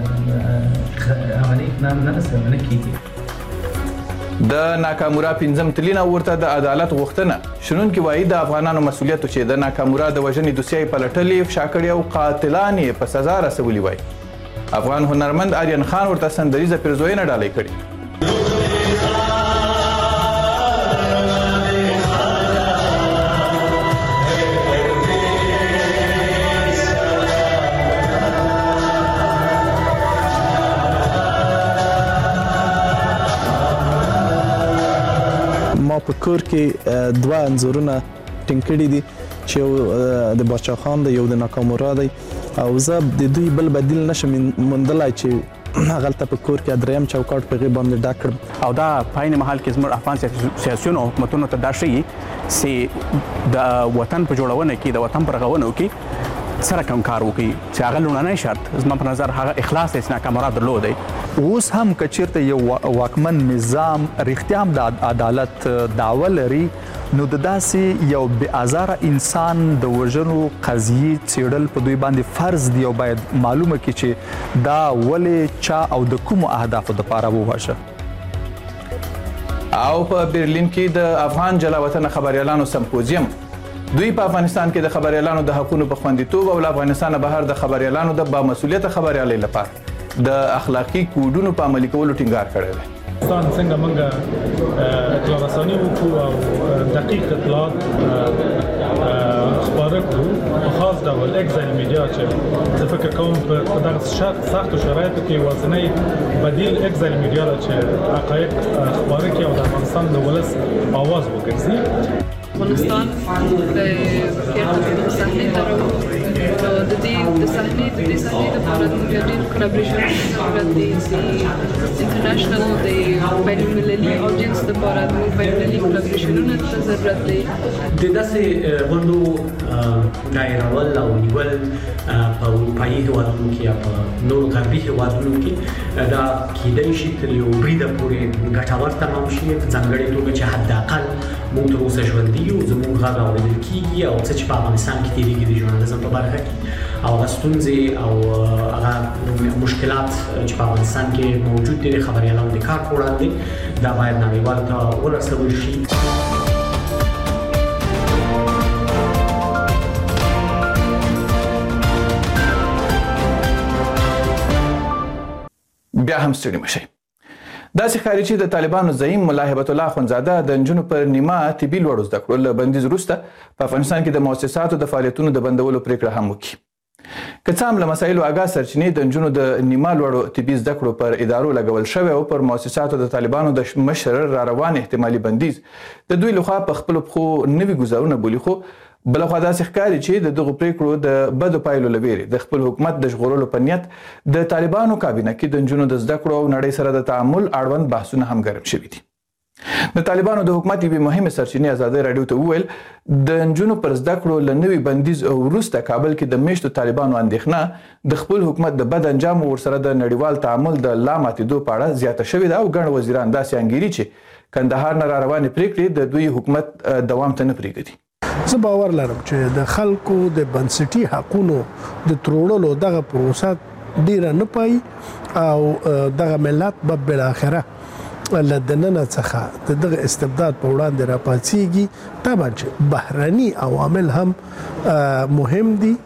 Speaker 8: عملي اقدام نه کیږي.
Speaker 5: د ناکامورا 5 تلین ورته د عدالت غوښتنه. شنونکي وایي د افغانانو مسؤلیت چې د ناکامورا د وژنې دوسیه پلټلې، فشا کړې او قاتلان یې په سزا رسولي وایي. افغان هنرمند آریان خان ورته سندریزه پیرزوینه ډالۍ کړې.
Speaker 9: ما په کور کې دوه انځورونه ټینګ کړي دي چې یو د باچا خان دی، یو د ناکامورا دی، او زه د دوی بل بدیل نشم موندلای چې هغلته په کور کې دریم چوکاټ په غي باندې ډاک کړم.
Speaker 10: او دا پاین محل کې زموږ افغان سیاسيونو حکومتونو ته دا شي چې د وطن په جوړونه کې، د وطن پر رغونه کې سره کوم کار وکړي چې هغه لومړنی شرط زما په نظر هغه اخلاص د ناکامورا درلود.
Speaker 11: اوس هم کچیرته یو واکمن نظام رښتیا هم د عدالت دعوه لري، نو د داسې یو بې ازاره انسان د وژنو قضیې څېړل په دوی باندې فرض دی او باید معلومه کړي چې دا ولې چا او د کومو اهدافو دپاره ووژه.
Speaker 5: او په برلین کې د افغان جلا وطن خبریالانو سمپوزیم. دوی په افغانستان کې د خبریالانو د حقوقو په خوندیتوب او له افغانستان بهر د خبریالانو د بامسؤلیته خبریالۍ لپاره د اخلاقي کوډونو په عملي کولو ټینګار کړی دی.
Speaker 12: څنګه موږ اطلاع رساني وکړو او دقیق اطلاعات خپاره کړو په خاص ډول اکزایل میډیا چې زه فکر کوم په دغه سختو شرایطو کې یوازینی بدیل اکزایل میډیا ده چې حقایق خپاره کړي او د افغانستان د ولس آواز وګرځي.
Speaker 13: افغانستان د صحنې ته راوړو د دې صحنې لپاره د ډېر کولابریشن ضرورت دی. انټرنیشنل د بین المللي اودینس لپاره د بین المللي کولابریشنونو ته ضرورت دی.
Speaker 14: د داسې غونډو دایرول او نیول په اروپایي هېوادونو کې یا په نورو غربي هېوادونو کې دا کیدای شي تر یو بریده پورې ګټور تمام شي، په ځانګړې توګه چې حداقل موږ تر اوسه ژوندي یو، زموږ غږ اورېدل کېږي او څه چې په افغانستان کې تېرېږي د ژورنالیزم په برخه کې او هغه ستونزې او هغه مشکلات چې په افغانستان کې موجود دي د خبریالانو د کار په وړاندې دا باید نړیوالو ته ورسول شي.
Speaker 5: بیا هم ستړي مشئ. داسې ښکاري چې د طالبانو زعیم ملا هبت الله اخوندزاده د نجونو پر نیمه طبي لوړو زده کړو له بندیز وروسته په افغانستان کې د مؤسساتو د فعالیتونو د بندولو پریکړه هم وکړي. که څه هم له مسایلو اګاه سرچینې د نجونو د نیمه لوړو طبي زده کړو پر ادارو لګول شوی او پر مؤسساتو د طالبانو د مشر را روان احتمالي بندیز د دوی لخوا په خپلو پښو نوي ګزارونه بولي، خو بلخوا داسې ښکاري چې د دغو پریکړو د بدو پایلو له ویرې د خپل حکومت د ژغورلو په نیت د طالبانو کابینه کې د نجونو د زده کړو او نړۍ سره د تعامل اړوند بحثونه هم ګرم شوي دي. د طالبانو د حکومت یوې مهمې سرچینې ازادۍ راډیو ته وویل د نجونو پر زده کړو له نوي بندیز وروسته کابل کې د میشتو طالبانو اندېښنه د خپل حکومت د بد انجام ورسره د نړیوال تعامل د لا ماتېدو په اړه زیاته شوې ده او ګڼ وزیران داسې انګیري چې کندهار نه را روانې پریکړې د دوی حکومت دوام ته نه پرېږدي.
Speaker 7: زه باور لرم چې د خلکو د بنسټي حقونو د تروړلو دغه پروسه ډیره نه پای او دغه ملت به بالاخره له دننه څخه د دغه استبداد په وړاندې راپاڅیږي طبعا چې بهرني عوامل هم مهم دي،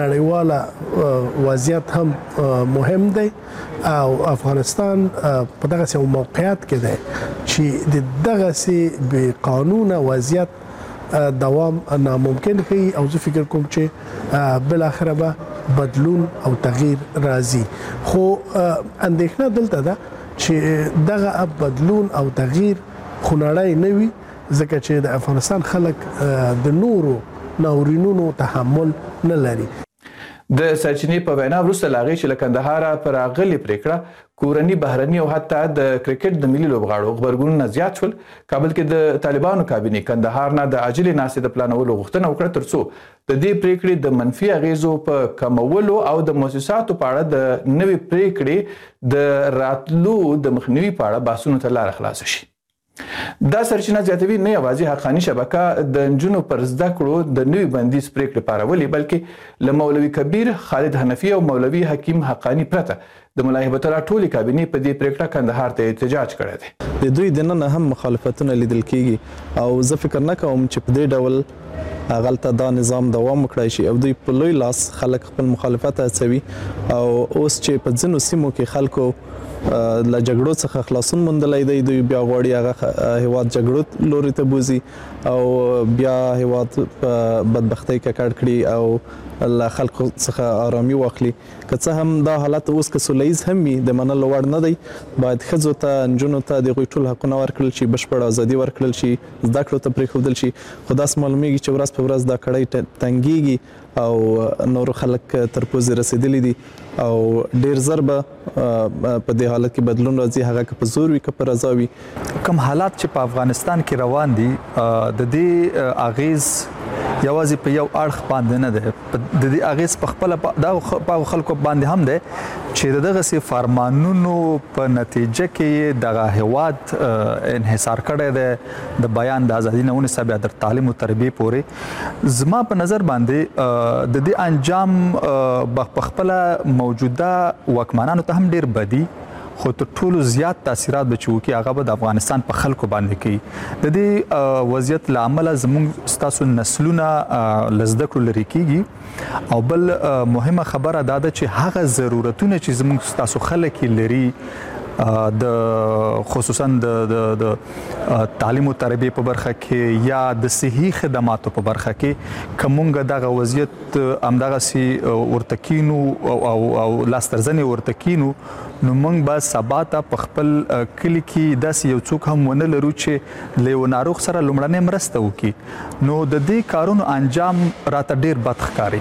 Speaker 7: نړیواله وضعیت هم مهم دی او افغانستان په دغه سیمه موقعیت کې دی چې د دغه سي بې قانونه وضعیت دوام ناممکن کوي او زه فکر کوم چې بل اخره به بدلون او تغییر راځي. خو اندېښنه دلته ده چې دغه بدلون او تغییر خونړی نه وي، ځکه چې د افغانستان خلک د نورو ناورینونو تحمل نه لري.
Speaker 5: د سرچینې په وینا وروسته لاغي چې له کندهار پر راغلي پریکړه کورنی بهرني او حتی د کرکټ د ملي لوبغاړو خبرګونونه زیات شول. کابل کې د طالبانو کابینې کندهار نه د عاجل ناستې د پلانولو غوښتنه وکړه ترڅو د دې پریکړې د منفي اغیزو په کمولو او د مؤسساتو په اړه د نوې پریکړې د راتلو د مخنیوي په اړه بحثونو ته لار خلاص شي. دا سرچینه زیاتوي نه یوازې حقاني شبکه د نجونو پر زده کړو د نوي بندیز پریکړې پارولې، بلکې له مولوي کبیر خالد حنفي او مولوي حکیم حقانی پرته د ملا هیبت الله ټولې کابینې په دې پریکړه کندهار ته احتجاج کړی دی.
Speaker 9: د دوی دننه هم مخالفتونه لیدل کیږي او زه فکر نه کوم چې په دې ډول هغلته دا نظام دوام وکړای شي او دوی په لوی لاس خلک خپل مخالفت هڅوي او اوس چې په ځینو سیمو کې خلکو له جګړو څخه خلاصون موندلی دی، دوی بیا غواړي هغه هیواد جګړو لوري ته بوزي او بیا هیواد په بدبختۍ ککړ کړي او له خلکو څخه آرامي واخلي. که څه هم دا حالت اوس که سوله ییز هم وي د منلو وړ نه دی، باید ښځو ته نجونو ته د هغوی ټول حقونه ورکړل شي، بشپړه ازادي ورکړل شي، زده کړو ته پرېښودل شي. خو داسې معلومیږي چې ورځ په ورځ دا کړۍ تنګیږي او نور خلک تر پوزې رسېدلي دي او ډیر زر به په دې حالت کې بدلون راځي، هغه که په زور وي که په رضا وي.
Speaker 11: کوم حالات چې په افغانستان کې روان دي د دې اغیز یوازې په یو اړخ باندې نه ده، د دې اغیز په خپل په خلکو باندې هم ده چې دغه سي فرمانونو په نتیجه کې دغه هواد انحصار کړی دی د بیان د ازادي نه ونیسه بیا تر تعلیم او تربیه پورې. زما په نظر باندې د دې انجام په خپل موجوده واکمنانو ته هم ډیر بدی، خو تر ټولو زیات تاثیرات به چې وکړي هغه به د افغانستان په خلکو باندې کوي. د دې وضعیت له امله زموږ ستاسو نسلونه له زده کړو لرې کیږي او بل مهمه خبره دا ده چې هغه ضرورتونه چې زموږ ستاسو خلک لري د خصوصا د تعلیم او تربیه په برخه کې یا د صحي خدماتو په برخه کې کومګه دغه وضعیت همدغه سي ورتکینو او لاسترزنې ورتکینو نو موږ به سبا ته په خپل کلی کې داسې یو څوک هم ونه لرو چې له یو ناروغ سره لومړنۍ مرسته وکړي. نو د دې کارونو انجام راته ډیر بد ښکاري.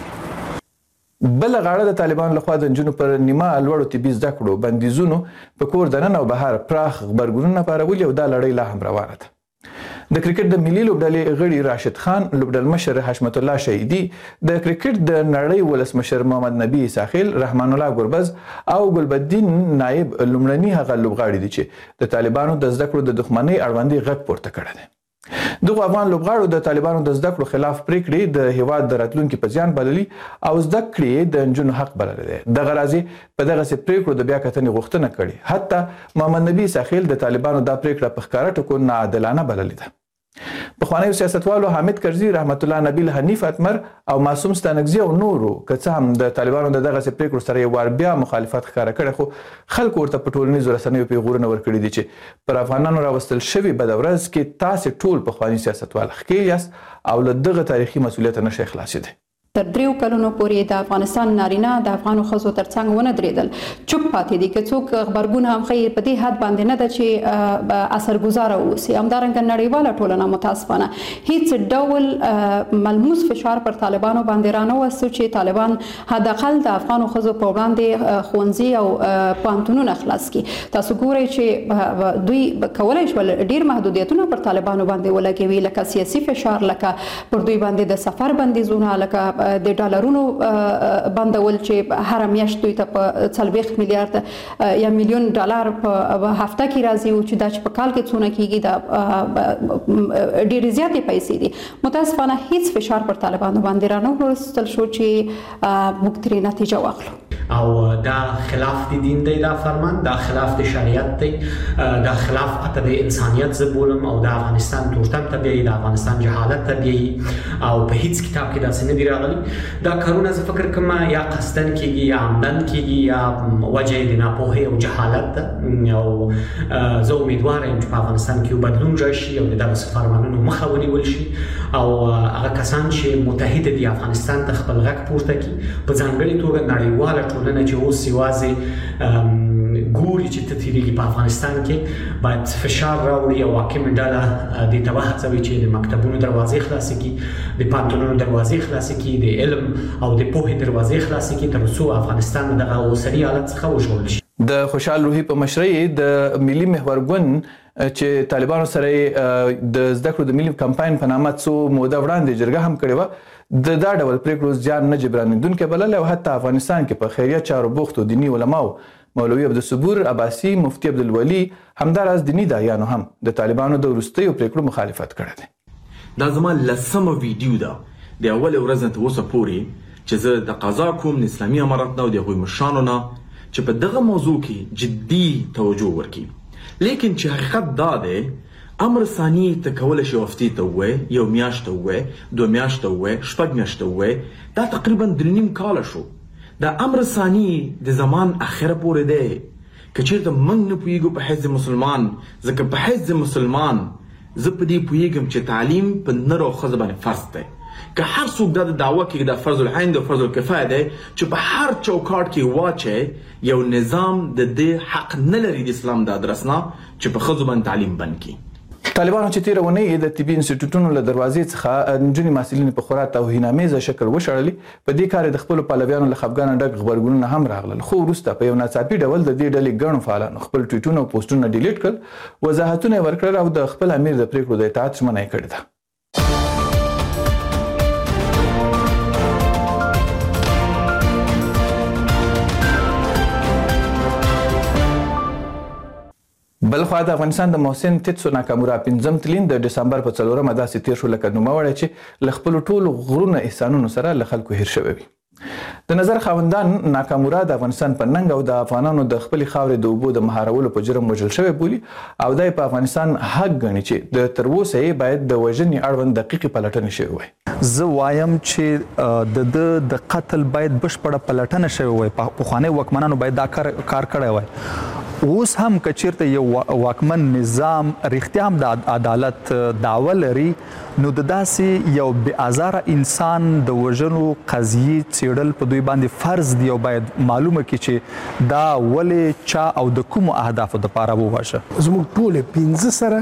Speaker 5: بل غاړه د طالبانو لخوا د نجونو پر نیمه لوړو طبي زده کړو بندیزونو په کور دننه او بهر پراخ غبرګونونه پارولي او دا لړۍ لا هم روانه ده. د کرکټ د ملي لوبډلې غړي راشد خان، لوبډل مشر حشمت الله شهیدي، د کرکټ د نړۍ ولسمشر محمد نبی ساحل، رحمان الله ګربز او ګلبدین نائب لومړني هغه لوبغاړي دي چې د طالبانو د زده کړو د دښمنۍ اړوندې غږ پورته کړی دی. دغه افغان لوبغاړو د طالبانو د زده کړو خلاف پریکړې د هیواد د راتلونکي په زیان بللي او زده کړې د نجونو حق بللی دی. دغه راځي په دغه سي پریکړو د بیا کتنې غوښتنه کړې. حتی محمد نبی ساحل د طالبانو دا پریکړه په ښکاره ټکو ناعادلانه بللې ده. پخوانیو سیاستوالو حامد کرزي، رحمت الله نبیل، حنیف اتمر او معصوم ستانکزي او نورو که څه هم د طالبانو د دغه پریکړو سره یو وار بیا مخالفت ښکاره کړی، خو خلکو ورته په ټولنیزو رسنیو پیغورونه ورکړي دي چې پر افغانانو راوستل شوي بده ورځ کې تاسې ټول پخواني سیاستوال ښکېل یاست او له دغه تاریخي مسؤلیت نشئ خلاصېدی.
Speaker 6: تر 3 کلونو پورې د افغانستان نارینه د افغانو ښځو ترڅنګ ونه درېدل، چوپ پاتې دي. که څوک خبرګون هم ښیي په دې حد باندې نه ده چې اثرګزاره اوسي. همدارنګه نړیواله ټولنه متاسفانه هیڅ ډول ملموس فشار پر طالبانو باندې رانوسته چې طالبان حداقل د افغانو ښځو په وړاندې ښوونځي او پوهنتونونه خلاص کړي. تاسو ګورئ چې دوی کولی شول ډیر محدودیتونه پر طالبانو باندې ولګوي، لکه سیاسي فشار، لکه پر دوی باندې د سفر بندیزونه، لکه د ډالرونو بندول چې هر میاشت دوی ته په 40 میلیارډ یا میلیون ډالر په هفته کې راځي او چې دا چې په کال کې څونه کیږي دا ډېرې زیاتې پیسې دي. متاسفانه هیڅ فشار پر طالبانو باندې رانه وروستل شو چې موږ ترې نتیجه واخلو.
Speaker 14: او دا خلاف د دین دی، دا فرمان دا خلاف د شریعت دی، دا خلاف اته د انسانیت زبولم او د افغانستان تورتم ته دی، د افغانستان جهالت ته دی او په هیڅ کتاب کې داسې نه دی راغلی. دا کارونه زه فکر کوم یا قصدن کیږي یا عمدن کیږي یا وجه د ناپوهۍ او جهالت ده. او زه امیدوار یم چې په افغانستان کې بدلون راشي او د دغسې فرمانونو مخه ونیول شي او هغه کسان چې متحد دي افغانستان ته خپل غږ پورته کړي، په ځانګړې توګه نړیواله ټولنه چې اوس یوازې ګوري چې څه تیریږي په افغانستان کې، باید فشار راوړي او حاکمه ډله دې ته وهڅوي چې د مکتبونو دروازې خلاصې کړي، د پوهنتونونو دروازې خلاصې کړي، د علم او د پوهې دروازې خلاصې کړي تر څو افغانستان دغه اوسني حالت څخه وژغورل شي.
Speaker 5: د خوشحال روحي په مشرۍ د ملي محور ګوند چې طالبانو سره د زده کړو د ملي کمپاین په نامه څو موده وړاندې جرګه هم کړې وه، د دا ډول پریکړو زیان نه جبرانېدونکې بلله او حتی افغانستان کې په خیریه چارو بوختو دیني علماو مولوي عبدالصبور عباسي، مفتي عبدالولي، همداراز دیني داعیانو هم د طالبانو د وروستیو پریکړو مخالفت کړی دی.
Speaker 15: دا زما لسمه ویډیو ده د اولې ورځې نه تر اوسه پورې چې زه د قضا کوم د اسلامي امارت نه او د هغوی مشرانو نه چې په دغه موضوع کې جدي توجه ورکړي. لیکن چې حقیقت دا دی امر ثاني ته کولی شي هفتې ته ووایې، یو میاشت ته ووایې، 2 میاشت ته ووایې، 6 میاشت ته ووایې، دا تقریبا 3.5 کاله شو. دا امر ثاني د زمان اخره پورې دی. که چېرته موږ نه پوهېږو په حیث مسلمان، ځکه په حیث مسلمان زه په دې پوهېږم چې تعلیم په نر او ښځه باندې فرض دی. که هر څوک دا د دعوه کوي دا فرض العین او فرض الکفایه دی چې په هر چوکاټ کې واچي یو نظام د دې حق نه لري د اسلام د ادرس نه چې په ښځو باندې تعلیم بند کړي.
Speaker 5: طالبانو چې تېره اونۍ د طبي انسټیټوټونو له دروازې څخه نجونې محصلینې په خورا توهینامیزه شکل وشړلې، په دې کار د خپلو پلویانو له خفګانه ډک غبرګونونه هم راغلل، خو وروسته په یو ناڅاپي ډول د دې ډلې ګڼو فعالانو خپل ټویټونه او پوسټونه ډیلیټ کړل، وضاحتونه یې ورکړل او د خپل امیر د پریکړو د اطاعت ژمنه یې کړې ده. بلخوا د افغانستان د محسن تیتسو ناکامورا 5 تلین د دسمبر په 4مه داسې تیر شو لکه نوموړی چې له خپلو ټولو غرونه احسانونو سره له خلکو هیر شوی وي. د نظر خاوندان ناکامورا د افغانستان په ننګ او د افغانانو د خپلې خاورې د اوبو د مهارولو په جرم وژل شوی بولي او دا په افغانستان حق ګڼي چې د تر اوسه یې باید د وژنې اړوند دقیقې پلټنې شوې وای.
Speaker 11: زه وایم چې د قتل باید بشپړه پلټنه شوې وای، پخواني واکمنانو باید دا کار کړی وای. اوس هم که چیرته یو واکمن نظام رښتیا هم د عدالت دعوه لري نو د داسې یو بې ازاره انسان د وژنو قضیې څېړل په دوی باندې فرض دی او باید معلومه کړي چې دا ولې چا او د کومو اهدافو دپاره وواژه.
Speaker 7: زموږ ټولې 15 سره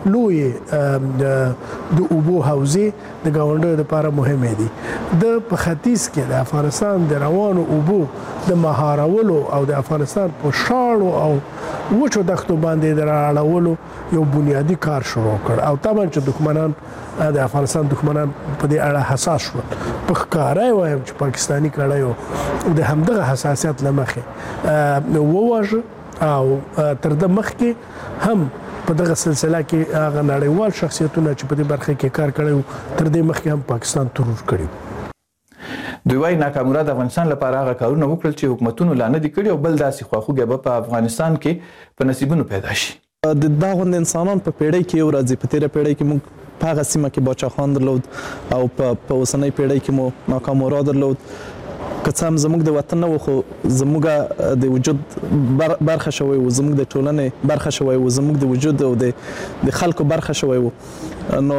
Speaker 7: لوی د اوبو حوزې د ګاونډیو لپاره مهمې دي. د په ختیځ کې د افغانستان د روانو اوبو د مهارولو او د افغانستان په شاړو او وچو دښتو باندې د راړولو یو بنیادی کار شروع کړ او طبعا چې دښمنان د افغانستان دښمنان په دې اړه حساس شول. په ښکاره وایم چې پاکستاني کړایو د همدغه حساسیت له مخې وواژه او تر د مخکې هم په دغه سلسله کې هغه نړیوال شخصیتونه چې په دې برخه کې کار کړی تر دې مخکې هم پاکستان ترور کړی.
Speaker 5: دوی وايي ناکامورا د افغانستان لپاره هغه کارونه وکړل چې حکومتونو لا نه دي کړي او بل داسې خواخوږی به په افغانستان کې په نصیبونو پیدا شي.
Speaker 9: د دغه انسانان په پیړۍ کې یو راځي، په تیره پیړۍ کې موږ په هغه سیمه کې باچا خان درلود او په اوسنۍ پیړۍ کې مو ناکامورا درلود. که څه هم زموږ د وطن نه و خو زموږ د وجود برخه شوی و، زموږ د ټولنې برخه شوی و، زموږ د وجود او د خلکو برخه شوی و. نو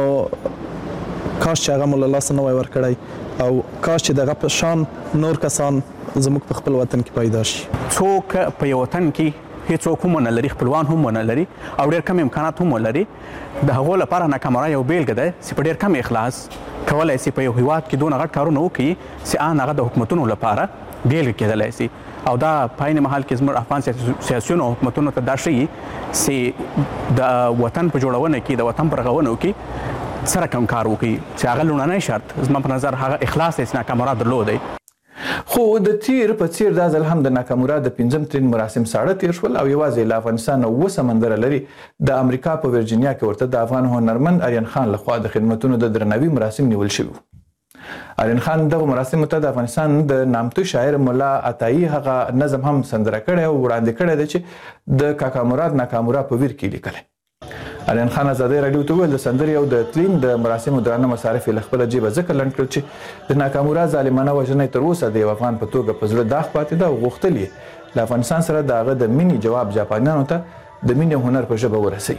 Speaker 9: کاش چې هغه مو له لاسه نه وای ورکړی او کاش چې دغه په شان نور کسان زموږ په خپل وطن کې پیدا شي.
Speaker 10: څوک په یو وطن کې هیڅوک هم ونه لري، خپلوان هم ونه لري او ډېر کم امکانات هم ولري، د هغو لپاره ناکامورا یو بیلګه ده چې په ډېر کم اخلاص کولی شي په یو هیواد کې دونه غټ کارونه وکړي چې ان هغه د حکومتونو لپاره بیلګه کېدلی شي. او دا په عین مهال کې زموږ افغان سیاسیونو او حکومتونو ته دا ښیي چې د وطن په جوړونه کې، د وطن په رغونو کې سره کوم کار وکړي چې هغه لومړنی شرط زما په نظر هغه اخلاص دی چې ناکامورا درلودی.
Speaker 5: خو د تیر په څیر دا ځل هم د ناکامورا د 5م ترین مراسم ساړه تیر شول او یوازې له افغانستان نه 7 سمندر لري د امریکا په ورجینیا کې ورته د افغان هنرمند آریان خان لخوا د خدمتونو د درناوي مراسم نیول شوي. آریان خان دغه مراسمو ته د افغانستان د نامتو شاعر ملا عطایي هغه نظم هم سندره کړی او وړاندې کړی دی چې د کاکا مراد ناکامورا په ویر کې لیکلی. آریان خان ازادي راډیو ته وویل د سندرې او د تلین د مراسمو درانه مصارف یې له خپله جیبه ځکه لنډ کړل چې د ناکامورا ظالمانه وژنه تر اوسه د یو افغان په توګه په زړه داغ پاتې ده او غوښتل یې له افغانستان سره د هغه د مینې جواب جاپانیانو ته د مینې هنر په ژبه ورسوي.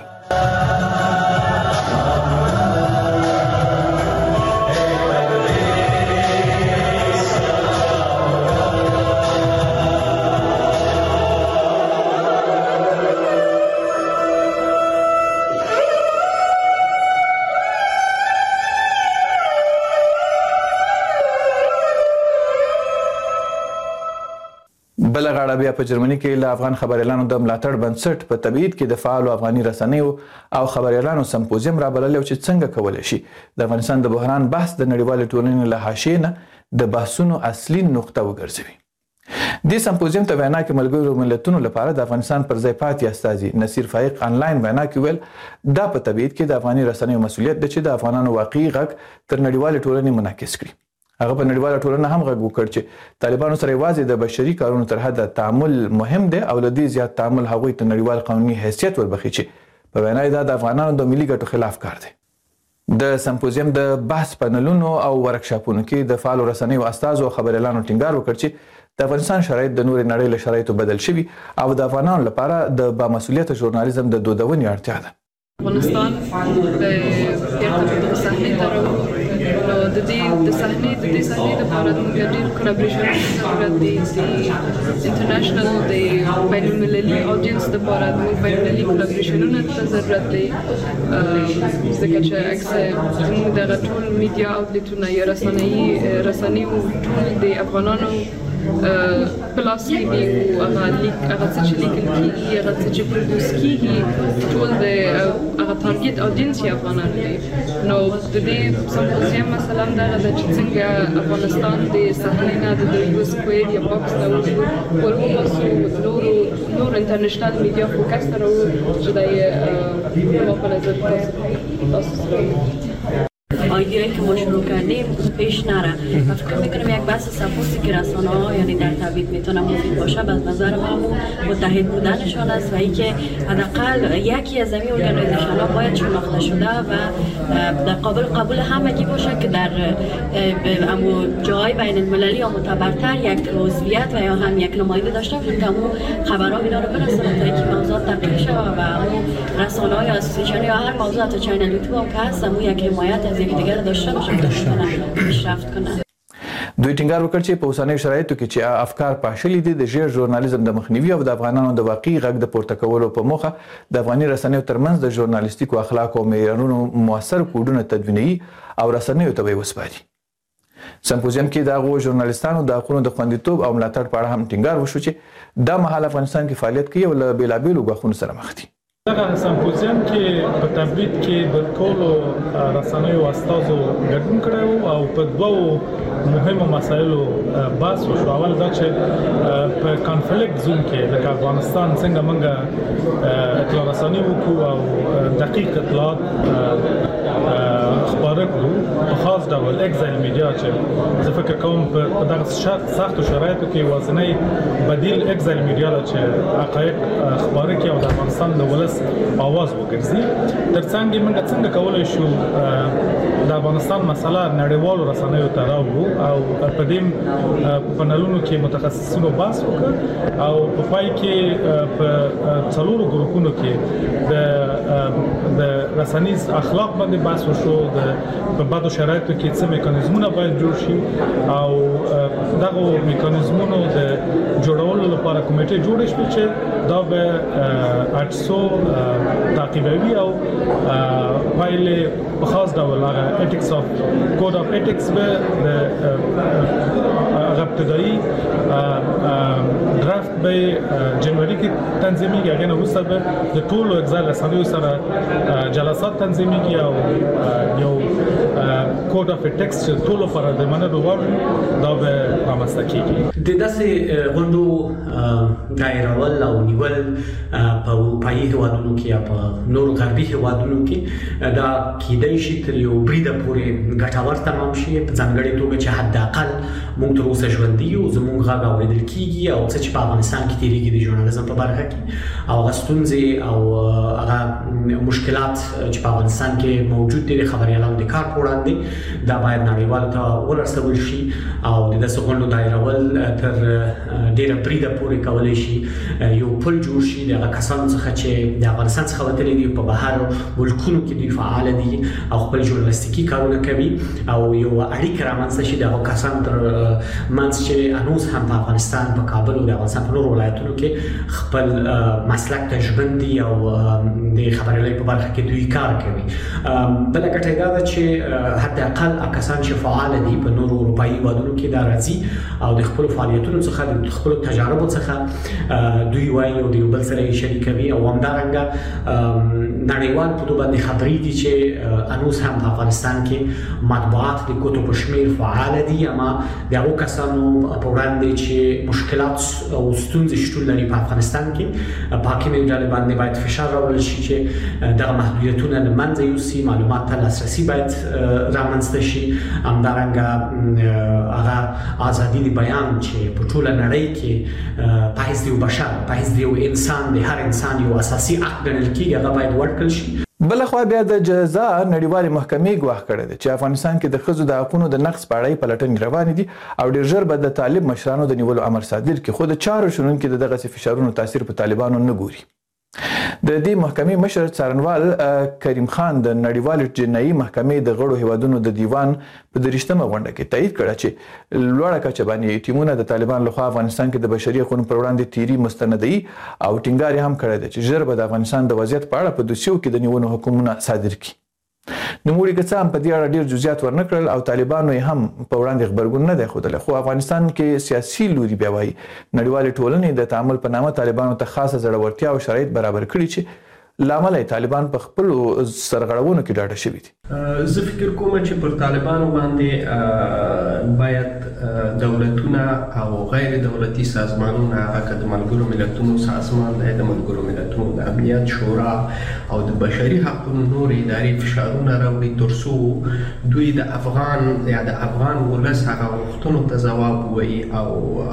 Speaker 5: بل غاړه بیا په جرمني کې له افغان خبريالانو د ملاتړ بنسټ په تبعید کې د فعالو افغاني رسنیو او خبريالانو سمپوزیم رابللی چې څنګه کولی شي د افغانستان د بحران بحث د نړیوالې ټولنې له حاشیې نه د بحثونو اصلي نقطه وګرځوي. دې سمپوزیم ته وینا کې ملګرو ملتونو لپاره د افغانستان پر ځای پاتې استازي نصیر فائق آنلاین وینا کې ویل دا په تبعید کې د افغاني رسنیو مسؤلیت دی چې د افغانانو واقعي غږ تر نړیوالې ټولنې منعکس کړي. هغه په نړیواله ټولنه هم غږ وکړ چې طالبانو سره یوازې د بشري کارونو تر حده تعامل مهم دی او له دې زیات تعامل هغوی ته نړیوال قانوني حیثیت وربخي چې په وینا یې دا د افغانانو د ملي ګټو خلاف کار دی. د سمپوزیم د بحث پنلونو او ورکشاپونو کې د فعالو رسنیو استازو او خبريالانو ټینګار وکړ چې د افغانستان شرایط د نورې نړۍ له شرایطو بدل شوي او د افغانانو لپاره د بامسؤلیته ژورنالیزم د دودونې اړتیا ده.
Speaker 13: افغانستان د صحنې ته راوړو نو د دې صحنې لپاره موږ ډېر کولابریشن ضرورت دی. انټرنیشنل د بین المللي اودینس لپاره موږ بین المللي کولابریشنونو ته ضرورت دی ځکه چې اکثر زموږ دغه ټول میډیا اوټلیټونه یا رسنیو ټول د افغانانو پلاس کې دي او هغه څه چې لیکل کېږي هغه څه چې پروډوس کېږي ټول د هغه ټارګېټ اودینس یې افغانان دي. نو د دې سمپوزیم مثلا دغه ده چې څنګه افغانستان د صحنې نه د یو سکویر یا باکس نه وروباسو نور انټرنیشنل میډیا فوکس ته راوړو چې دا یې ما په نظر تاسو سره
Speaker 16: ایده‌ای که ما شروع کردیم پیش نره و فکر میکنم یک بحث سپورتی که رسانه ها یعنی در تبعید میتونه مفید باشه به نظر من متحد بودنشان است و اینکه حداقل یکی از این ارگانیزیشن ها باید شناخته شده و در قابل قبول همگی باشه که در جای بین المللی یا معتبرتر یک عضویت و یا هم یک نماینده داشته باشه که همون خبرها اینا رو برسونه تا اینکه موضوع تحقیق شود و همون رسانه ها یا اسوسییشن یا هر موضوع تا چینل یوتیوب هم که هست همون یک حمایت از یک دیگر داشته باشه که پیشرفت کنه.
Speaker 5: دوی ټینګار وکړ چې په اوسنیو شرایطو کې چې افکار پاشلي دي د ژیر ژورنالیزم د مخنیوي او د افغانانو د واقعي غږ د پورته کولو په موخه د افغاني رسنیو ترمنځ د ژورنالیستیکو اخلاقو او معیارونو مؤثر کوډونه تدوینوي او رسنیو ته وسپاري. سمپوزیم کې د هغو ژورنالیستانو د حقونو د خوندیتوب او ملاتړ په اړه هم ټینګار وشو چې دا مهال افغانستان کې فعالیت کوي او له بېلابېلو ګواښونو سره مخ دي.
Speaker 12: دغه سمپوزیم کې په تبعید کې د ټولو رسنیو استازو ګډون کړی او په دوو مهمو مسایلو بحث وشو. اول دا چې په کانفلیکټ زون کې لکه افغانستان څنګه موږ اطلاع رسنۍ وکړو او دقیق اطلاعات خپاره کړو په خاص ډول اکزایل میډیا چې زه فکر کوم په دغه سختو شرایطو کې یوازینی بدیل اکزایل میډیا ده چې حقایق خپاره کړي او د افغانستان د ولس آواز وګرځي. ترڅنګ موږ څنګه کولی شو د افغانستان مسله نړیوالو رسنیو ته راوړو او په دې پنلونو کې متخصصینو بحث وکړ او په پای کې په څلورو ګروپونو کې د رسنیز اخلاق باندې بحث وشو. په بدو شرایطو کې څه میکانیزمونه باید جوړ شي او دغه میکانیزمونو د جوړولو لپاره کمیټه جوړه شوه چې دا به اټسو تعقیبوي او پایلې په خاص ډول هغه ایتکس اف کوډ اف ایتکس به د ابتدایي درافت به جنوري کې تنظیمېږي، هغې نه وروسته به د ټولو اجزا له رسنیو سره جلسات تنظیمېږي او یو کوډ اف اټکس چې ټولو لپاره د منلو وړ دا به رامنځته کېږي.
Speaker 14: د داسې غونډو دایرول او نیول په اروپایي هېوادونو کې یا په نورو غربي هېوادونو کې دا کیدای شي تر یو بریده پورې ګټور تمام شي، په ځانګړې توګه چې حداقل موږ تر اوسه ژوندي یو، زموږ غږ اورېدل کېږي او څه چې په افغانستان کې تېرېږي د ژورنالیزم په برخه کې او هغه ستونزې او هغه مشکلات چې په افغانستان کې موجود دي د خبریالانو د کار په وړاندې دا باید نړیوالو ته ورسول شي او د داسې غونډو دایرول تر ډېره بریده پورې کولی شي یو پل جوړ شي د هغه کسانو څخه چې د افغانستان څخه وتلي دي په بهر ملکونو کې دوی فعال دي او خپل ژورنالیستیکي کارونه کوي او یو اړیکه رامنځته شي د هغو کسانو تر منځ چې هنوز هم په افغانستان په کابل او د افغانستان په نورو ولایتونو کې خپل مسلک ته ژمن دي او د خبریالۍ په برخه کې دوی کار کوي. بله ګټه دا ده چې حداقل کسان چې فعال دي په نورو اروپایي هېوادونو کې دا راځي او د خپلو فعالیتونو څخه د خپلو تجاربو څخه دوی وایي او د یو بل سره یې شریکوي او همدارنګه نړیوال په دوی باندې خبرې دي چې هنوز هم په افغانستان کې مطبوعات د ګوتو په شمېر فعال دي، اما د هغو کسانو په وړاندې چې مشکلات او ستونزې شتون لري په افغانستان کې په حاکمې ډلې باندې باید فشار راوړل شي چې دغه محدودیتونه له منځه یوسي، معلومات ته لاسرسي باید رامنځته شي، همدارنګه هغه ازادي د بیان چې په ټوله نړۍ کې په حیث د یو بشر په حیث د یو انسان د هر انسان یو اساسي حق ګڼل کېږي هغه باید ورکړل شي.
Speaker 5: بلخوا بیا د جزا نړیوالې محکمې ګواښ کړی دی چې افغانستان کې د ښځو د حقونو د نقض په اړه پلټنې روانې دي او ډېر ژر به د طالب مشرانو د نیولو امر صادر کړي، خو د چارو شنونکي د دغسې فشارونو تاثیر په طالبانو نه ګوري. د دې محکمې مشر څارنوال کریم خان د نړیوالې جنایي محکمې د غړو هیوادونو د دیوان په 23مه غونډه کې تایید کړه چې لوړه کچه باندې ټیمونه د طالبان لخوا افغانستان کې د بشري حقوقو پر وړاندې تیری مستندي او ټینګار هم کړی دی چې ژر به د افغانستان د وضعیت په اړه په دوسیو کې د نیولو حکمونه صادر کړي. نوموړي که څه هم په دې اړه ډېر جزئیات ورنکړل او طالبانو یې هم په وړاندې غبرګون نه دی ښودلی، خو افغانستان کې سیاسي لوري بیا وایي نړیوالې ټولنې د تعامل په نامه طالبانو ته خاصه زړورتیا او شرایط برابر کړي چې له امله طالبان په خپلو سرغړونو کې ډاډه شوي دي.
Speaker 17: زه فکر کوم چې پر طالبانو باندې باید دولتونه او غیر دولتي سازمانونه هغه که د ملګرو ملتونو سازمان دی، د ملګرو ملتونو د امنیت شورا او د بشري حقونو نور ادارې فشارونه راوړي تر څو دوی د افغان یا د افغان ولس هغه غوښتنو ته ځواب ووایي او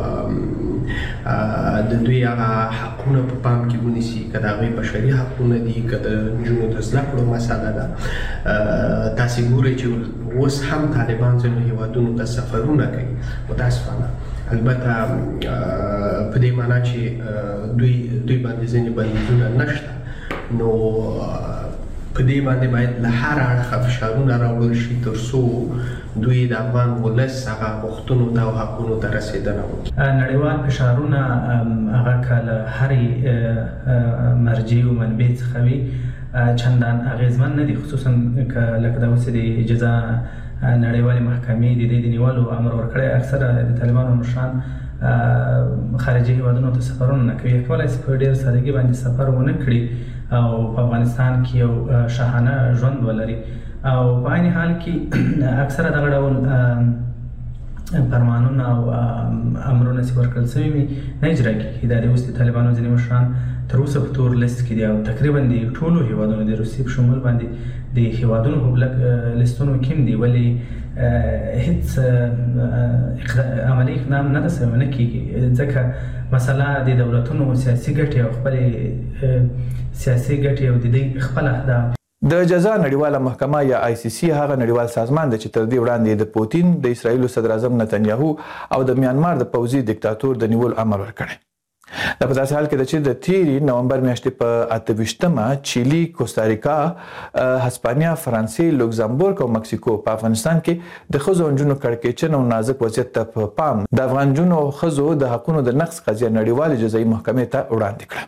Speaker 17: د دوی هغه حقونه په پام کې ونیسي، که د هغوی بشري حقونه دي، که د نجونو د زده کړو مسله ده. تاسې ګورئ چې اوس هم طالبان ځینو هېوادونو ته سفرونه کوي متاسفانه، البته په دې معنا چې دوی باندې ځینې بندیزونه نشته، نو په دې باندې باید له هر اړخه فشارونه راوړل شي تر څو دوی د افغان ولس هغه غوښتنو ته او حقونو ته رسېدنه وکړي.
Speaker 8: نړیوال فشارونه هغه که له هرې مرجع و منبع څخه وي چندان اغېزمن نه دي، خصوصا که لکه دا اوس د جزا نړیوالې محکمې د دې د نیولو امر ورکړی. اکثره د طالبانو مشران خارجي هېوادونو ته سفرونه نه کوي، کولی شي په ډېر سادګي باندې سفر ونه کړي او په افغانستان کې یو شاهانه ژوند ولري او په عین حال کې اکثره دغه ډول فرمانونه او امرونه چې ورکړل شوي وي نه اجرا کېږي. دا د اوس د طالبانو ځینې مشران تر اوسه په تور لیست کې دي او تقریبا د ټولو هېوادونو د روسیې په شمول باندې د هېوادونو په لیستونو کې هم دي، ولې هیڅ عملي اقدام نه ده شوی، نه کېږي، ځکه مسله د دولتونو سیاسي ګټې او خپلې سیاسي ګټې او د دوی خپل اهداف.
Speaker 5: د جزا نړیواله محکمه یا ICC هغه نړیوال سازمان دی چې تر دې وړاندې د پوتین، د اسرائیلو صدر اعظم نتنیاهو او د میانمار د پوځي دیکتاتور د نیولو امر ورکړی. دا په داسې حال کې ده چې د تیرې نومبر میاشتې په 28مه چیلي، کوستاریکا، هسپانیا، فرانسې، لوکزامبورګ او مکسیکو په افغانستان کې د ښځو او نجونو کړکېچن او نازک وضعیت ته په پام د افغان نجونو او ښځو د حقونو د نقض قضیه نړیوالې جزایي محکمې ته وړاندې کړه.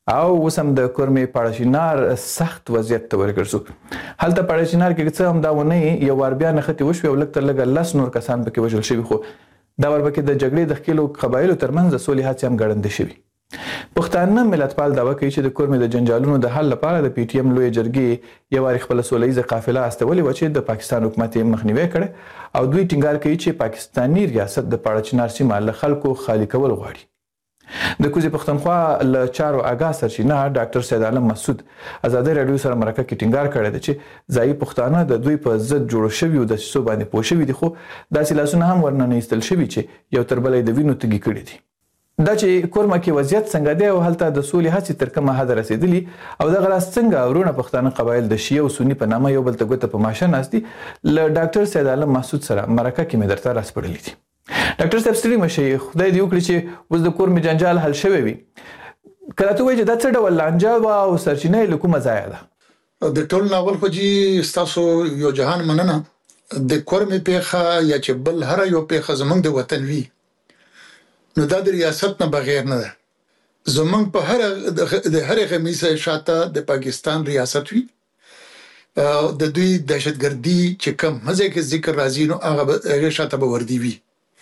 Speaker 5: او اوس هم د کورمې پاړشینار سخت وضعیت ته ورګرځو. هلته پاړشینار کې څه هم دا ونه یو وار بیا نښتې وشوې او لږ تر لږه 10 نور کسان پکې وژل شوي، خو دا وار پکې د جګړې د ښکېلو قبایلو ترمنځ د سولې هڅې هم ګړندې شوي. پښتانه ملتپال دعوه کوي چې د کورمې د جنجالونو د حل لپاره د پی ټی ایم لویې جرګې یو وارې خپله سوله ییزه قافله استولې وه چې د پاکستان حکومت یې مخنیوی کړی او دوی ټینګار کوي چې پاکستاني ریاست د پاړچینار سیمه له خلکو خالي کول غواړي. د کوزې پښتونخوا له چارو آګاه سرچینه ډاکټر سید عالم مسعود ازادي راډیو سره مرکه کې ټینګار کړی دی چې ځایي پښتانه د دوی په ضد جوړو شویو دسیسو باندې پوه شوي دي، خو داسې لاسونه هم ورننه ایستل شوي چې یو تر بله یې د وینو تږي کړي دي. دا چې کورمه کې وضعیت څنګه دی او هلته د سولې هڅې تر کومه حده رسېدلي او دغه راز څنګه ورونه پښتانه قبایل د شیعه او سني په نامه یو بل ته ګوته په ماشه ناست دي، له ډاکټر سید عالم مسعود سره مرکه کې مې درته راسپړلي دي. ډاکټر صاحب ستړي مه شئ، خدای دې وکړي چې اوس د کورمې جنجال حل شوی وي. که راته ووایي چې دا څه ډول لانجه وه او سرچینه یې له کومه ځایه ده؟
Speaker 18: د ټول ناول خو جي ستاسو یو جهان مننه. د کورمې پیښه یا چې بل هره یو پیښه زموږ د وطن وي نو دا د ریاست نه بغیر نه ده. زموږ په د هرې غمیزه شاته د پاکستان ریاست وي، د دوی دهشتګردي چې کوم مزه کې ذکر راځي نو هغه شاته به وردی وي.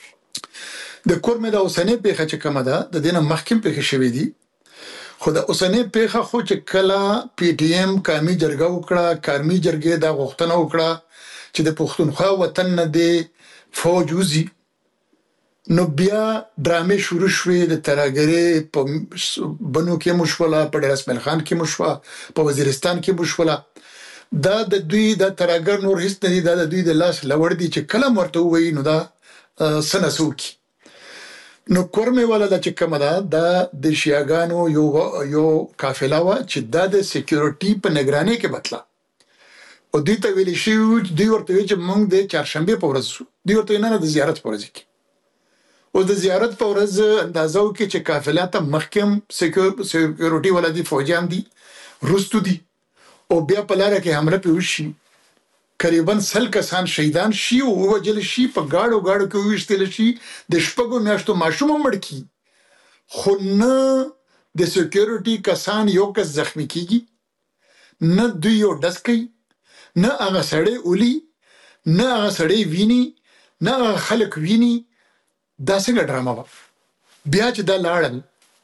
Speaker 18: د کورمې د اوسنۍ پیښه چې کومه ده د دې نه مخکې پیښې شوې دي، خو د اوسنۍ پیښه خو چې کله پی ټی ایم قومي جرګه وکړه، قومي جرګې دا غوښتنه وکړه چې د پښتونخوا وطن نه د فوج وځي، نو بیا ډرامې شروع شوې د ترهګرۍ په بنو کې مو شوله، په ډیر اسماعیل خان کې مو شوه، په وزیرستان کې مو شوله. دا د دوی د ترهګر نور هیڅ نه دي، دا د دوی د لاس لوړ دي چې کله هم ورته ووایي نو دا څه نه څه وکړي. نو کورمې والا دا چې کومه ده دا د شیعاګانو یو قافله وه چې دا د سیکیورټي په نګرانۍ کې بتله او دوی ته ویلې شوي، دوی ورته ویل چې موږ د چهارشنبې په ورځ شو، دوی ورته ویل نه د زیارت په ورځ کې. او د زیارت په ورځ اندازه وکړي چې قافله ته مخکې هم سیکیورټي والا دي، فوجیان دي، وروستو دي، او بیا په لاره کې حمله پرې وشي، قریبا 100 کسان شهیدان شي او ووژل شي، په ګاډو کې وویشتل شي، د 6 میاشتو ماشوم هم مړ کړي، خو نه د سیکیورټي کسان یو کس زخمی کیږي، نه دوی یو ډز کوي، نه هغه سړی اولي، نه هغه سړی ویني، نه هغه خلک ویني. دا څنګه ډرامه وه؟ بیا چې دا لاړل،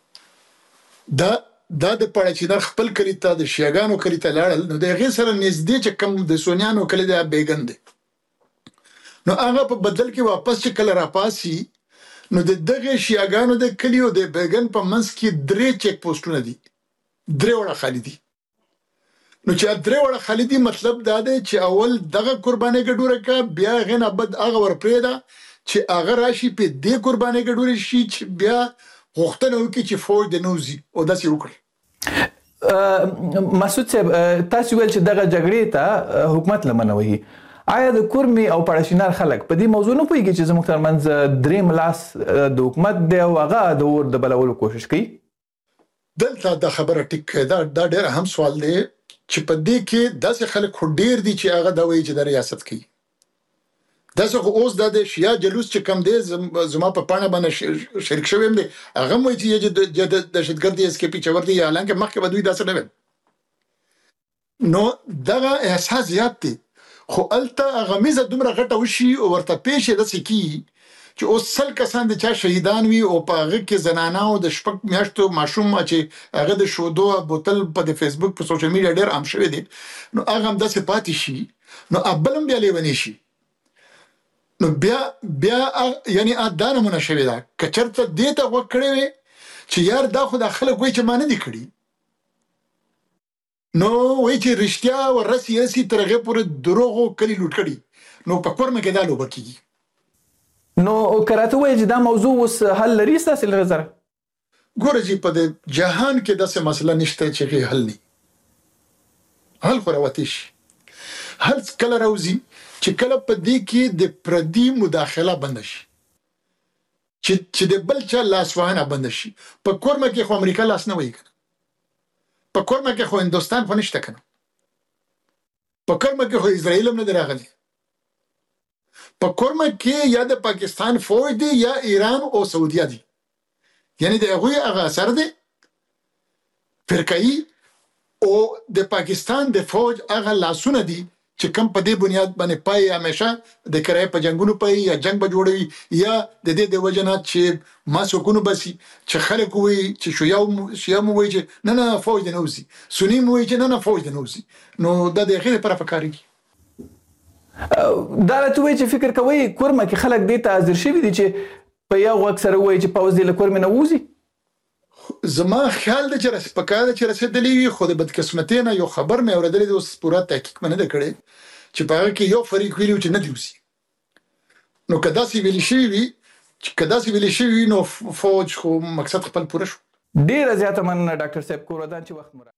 Speaker 18: دا د پاړچینار خپل کلي ته د شیعاګانو کلي ته لاړل، نو د هغې سره نږدې چې کوم د سونیانو کلي دی بیګن دی، نو هغه په بدل کې واپس چې کله راپاسي نو د دغې شیعاګانو د کلي او د بیګن په منځ کې 3 چیک پوسټونه دي، 3 وړه خالي دي. نو چې 3 وړه خالي دي مطلب دا دی چې اول دغه قربانۍ ګډوره کړه، بیا هغې نه بد هغه ورپرېږده چې هغه راشي په دې قربانۍ ګډورې شي چې بیا غوښتنه وکړي چې فوج د نوځي او داسې وکړي.
Speaker 5: مسعود صاحب تاسو ویل چې دغه جګړې ته حکومت لمنه وهي، آیا د کورمې او پاړشینار خلک په دې موضوع نه پوهېږي چې زموږ ترمنځ درېیم لاس د حکومت دی او هغه د اور د بلولو کوشش کوي؟
Speaker 18: دلته دا خبره ټیک دا ډېر اهم سوال دی چې په دې کې داسې خلک خو ډېر دي چې هغه دا وایي چې د ریاست کوي. داسې خو اوس دا د شیعه جلوس چې کم دی زما په پاڼه باندې شریک شوی هم دی، هغه هم وایي چې دهشتګرد دی، SKP چور دی، حالانکه مخکې به دوی داسې نه ویل. نو دغه احساس زیات دی، خو هلته غمیزه دومره غټه وشي او ورته پیښې داسې کیږي چې اوس 100 کسان د چا شهیدان وي او په هغه کې زنانه او د 6 میاشتو ماشوم چې هغه د شودو بوتل په د فیسبوک په سوشل میډیا ډېر عام شوی دی، نو هغه هم داسې پاتې شي، نو بل هم بیا لیونی شي. نو بیا یعنی دا نمونه شوې ده که چېرته دې ته غوږ کړی وی چې یار دا خو دا خلک وایي چې ما نه دي کړي، نو وایي چې رښتیا او رسي تر هغې پورې دروغو کلي لوټ کړي، نو په کورمه کې دا لوبه کېږي.
Speaker 5: نو که راته ووایي چې دا موضوع اوس حل لري ستاسې له نظره؟
Speaker 18: ګوره جي په د جهان کې داسې مسله نشته چې هغې حل نه، حل خو راوتی شي. حل کله راوځي چې کله په دې کې د پردي مداخله بنده شي، چې د بل چا لاسوهنه بنده شي. په کورمه کې خو امریکا لاس نه وهي کنه، په کورمه کې خو هندوستان خو نشته کنه، په کورمه کې خو اسرائیل هم نه دی راغلی، په کورمه کې یا د پاکستان فوج دی یا ایران او سعودیه دی، یعنی د هغوی هغه اثر دی فرقایي او د پاکستان د فوج هغه لاسونه دي چې کم په دې بنیاد باندې پای همیشه د کرای په جنگونو پای یا جنگ به جوړوي یا د دې د وجنات چې ما سکونو بسي چې خلک وي چې شیعه مو وي چې نه فوج د نوزي سنی مو وي چې نه فوج د نوزي نو د دې غیر پر فکرې
Speaker 5: دا راته وایي چې فکر کوي کورمه کې خلک دې ته حاضر شوي دي چې په یو وخت سره وایي چې پوز دې له کورمې نه ووځي.
Speaker 18: زما خیال دی چې پکاره چې رسېدلی وي خو د بدقسمتۍ نه یو خبر مې اورېدلی دی اوس پوره تحقیق مې نه دی کړی چې په هغه کې یو فریق ویلي و چې نه دي وځي نو که داسې ویلي شوي وي نو فوج خو مقصد خپل پوره شو.
Speaker 5: ډېره زیاته مننه ډاکټر صاحب کور ودان چې وخت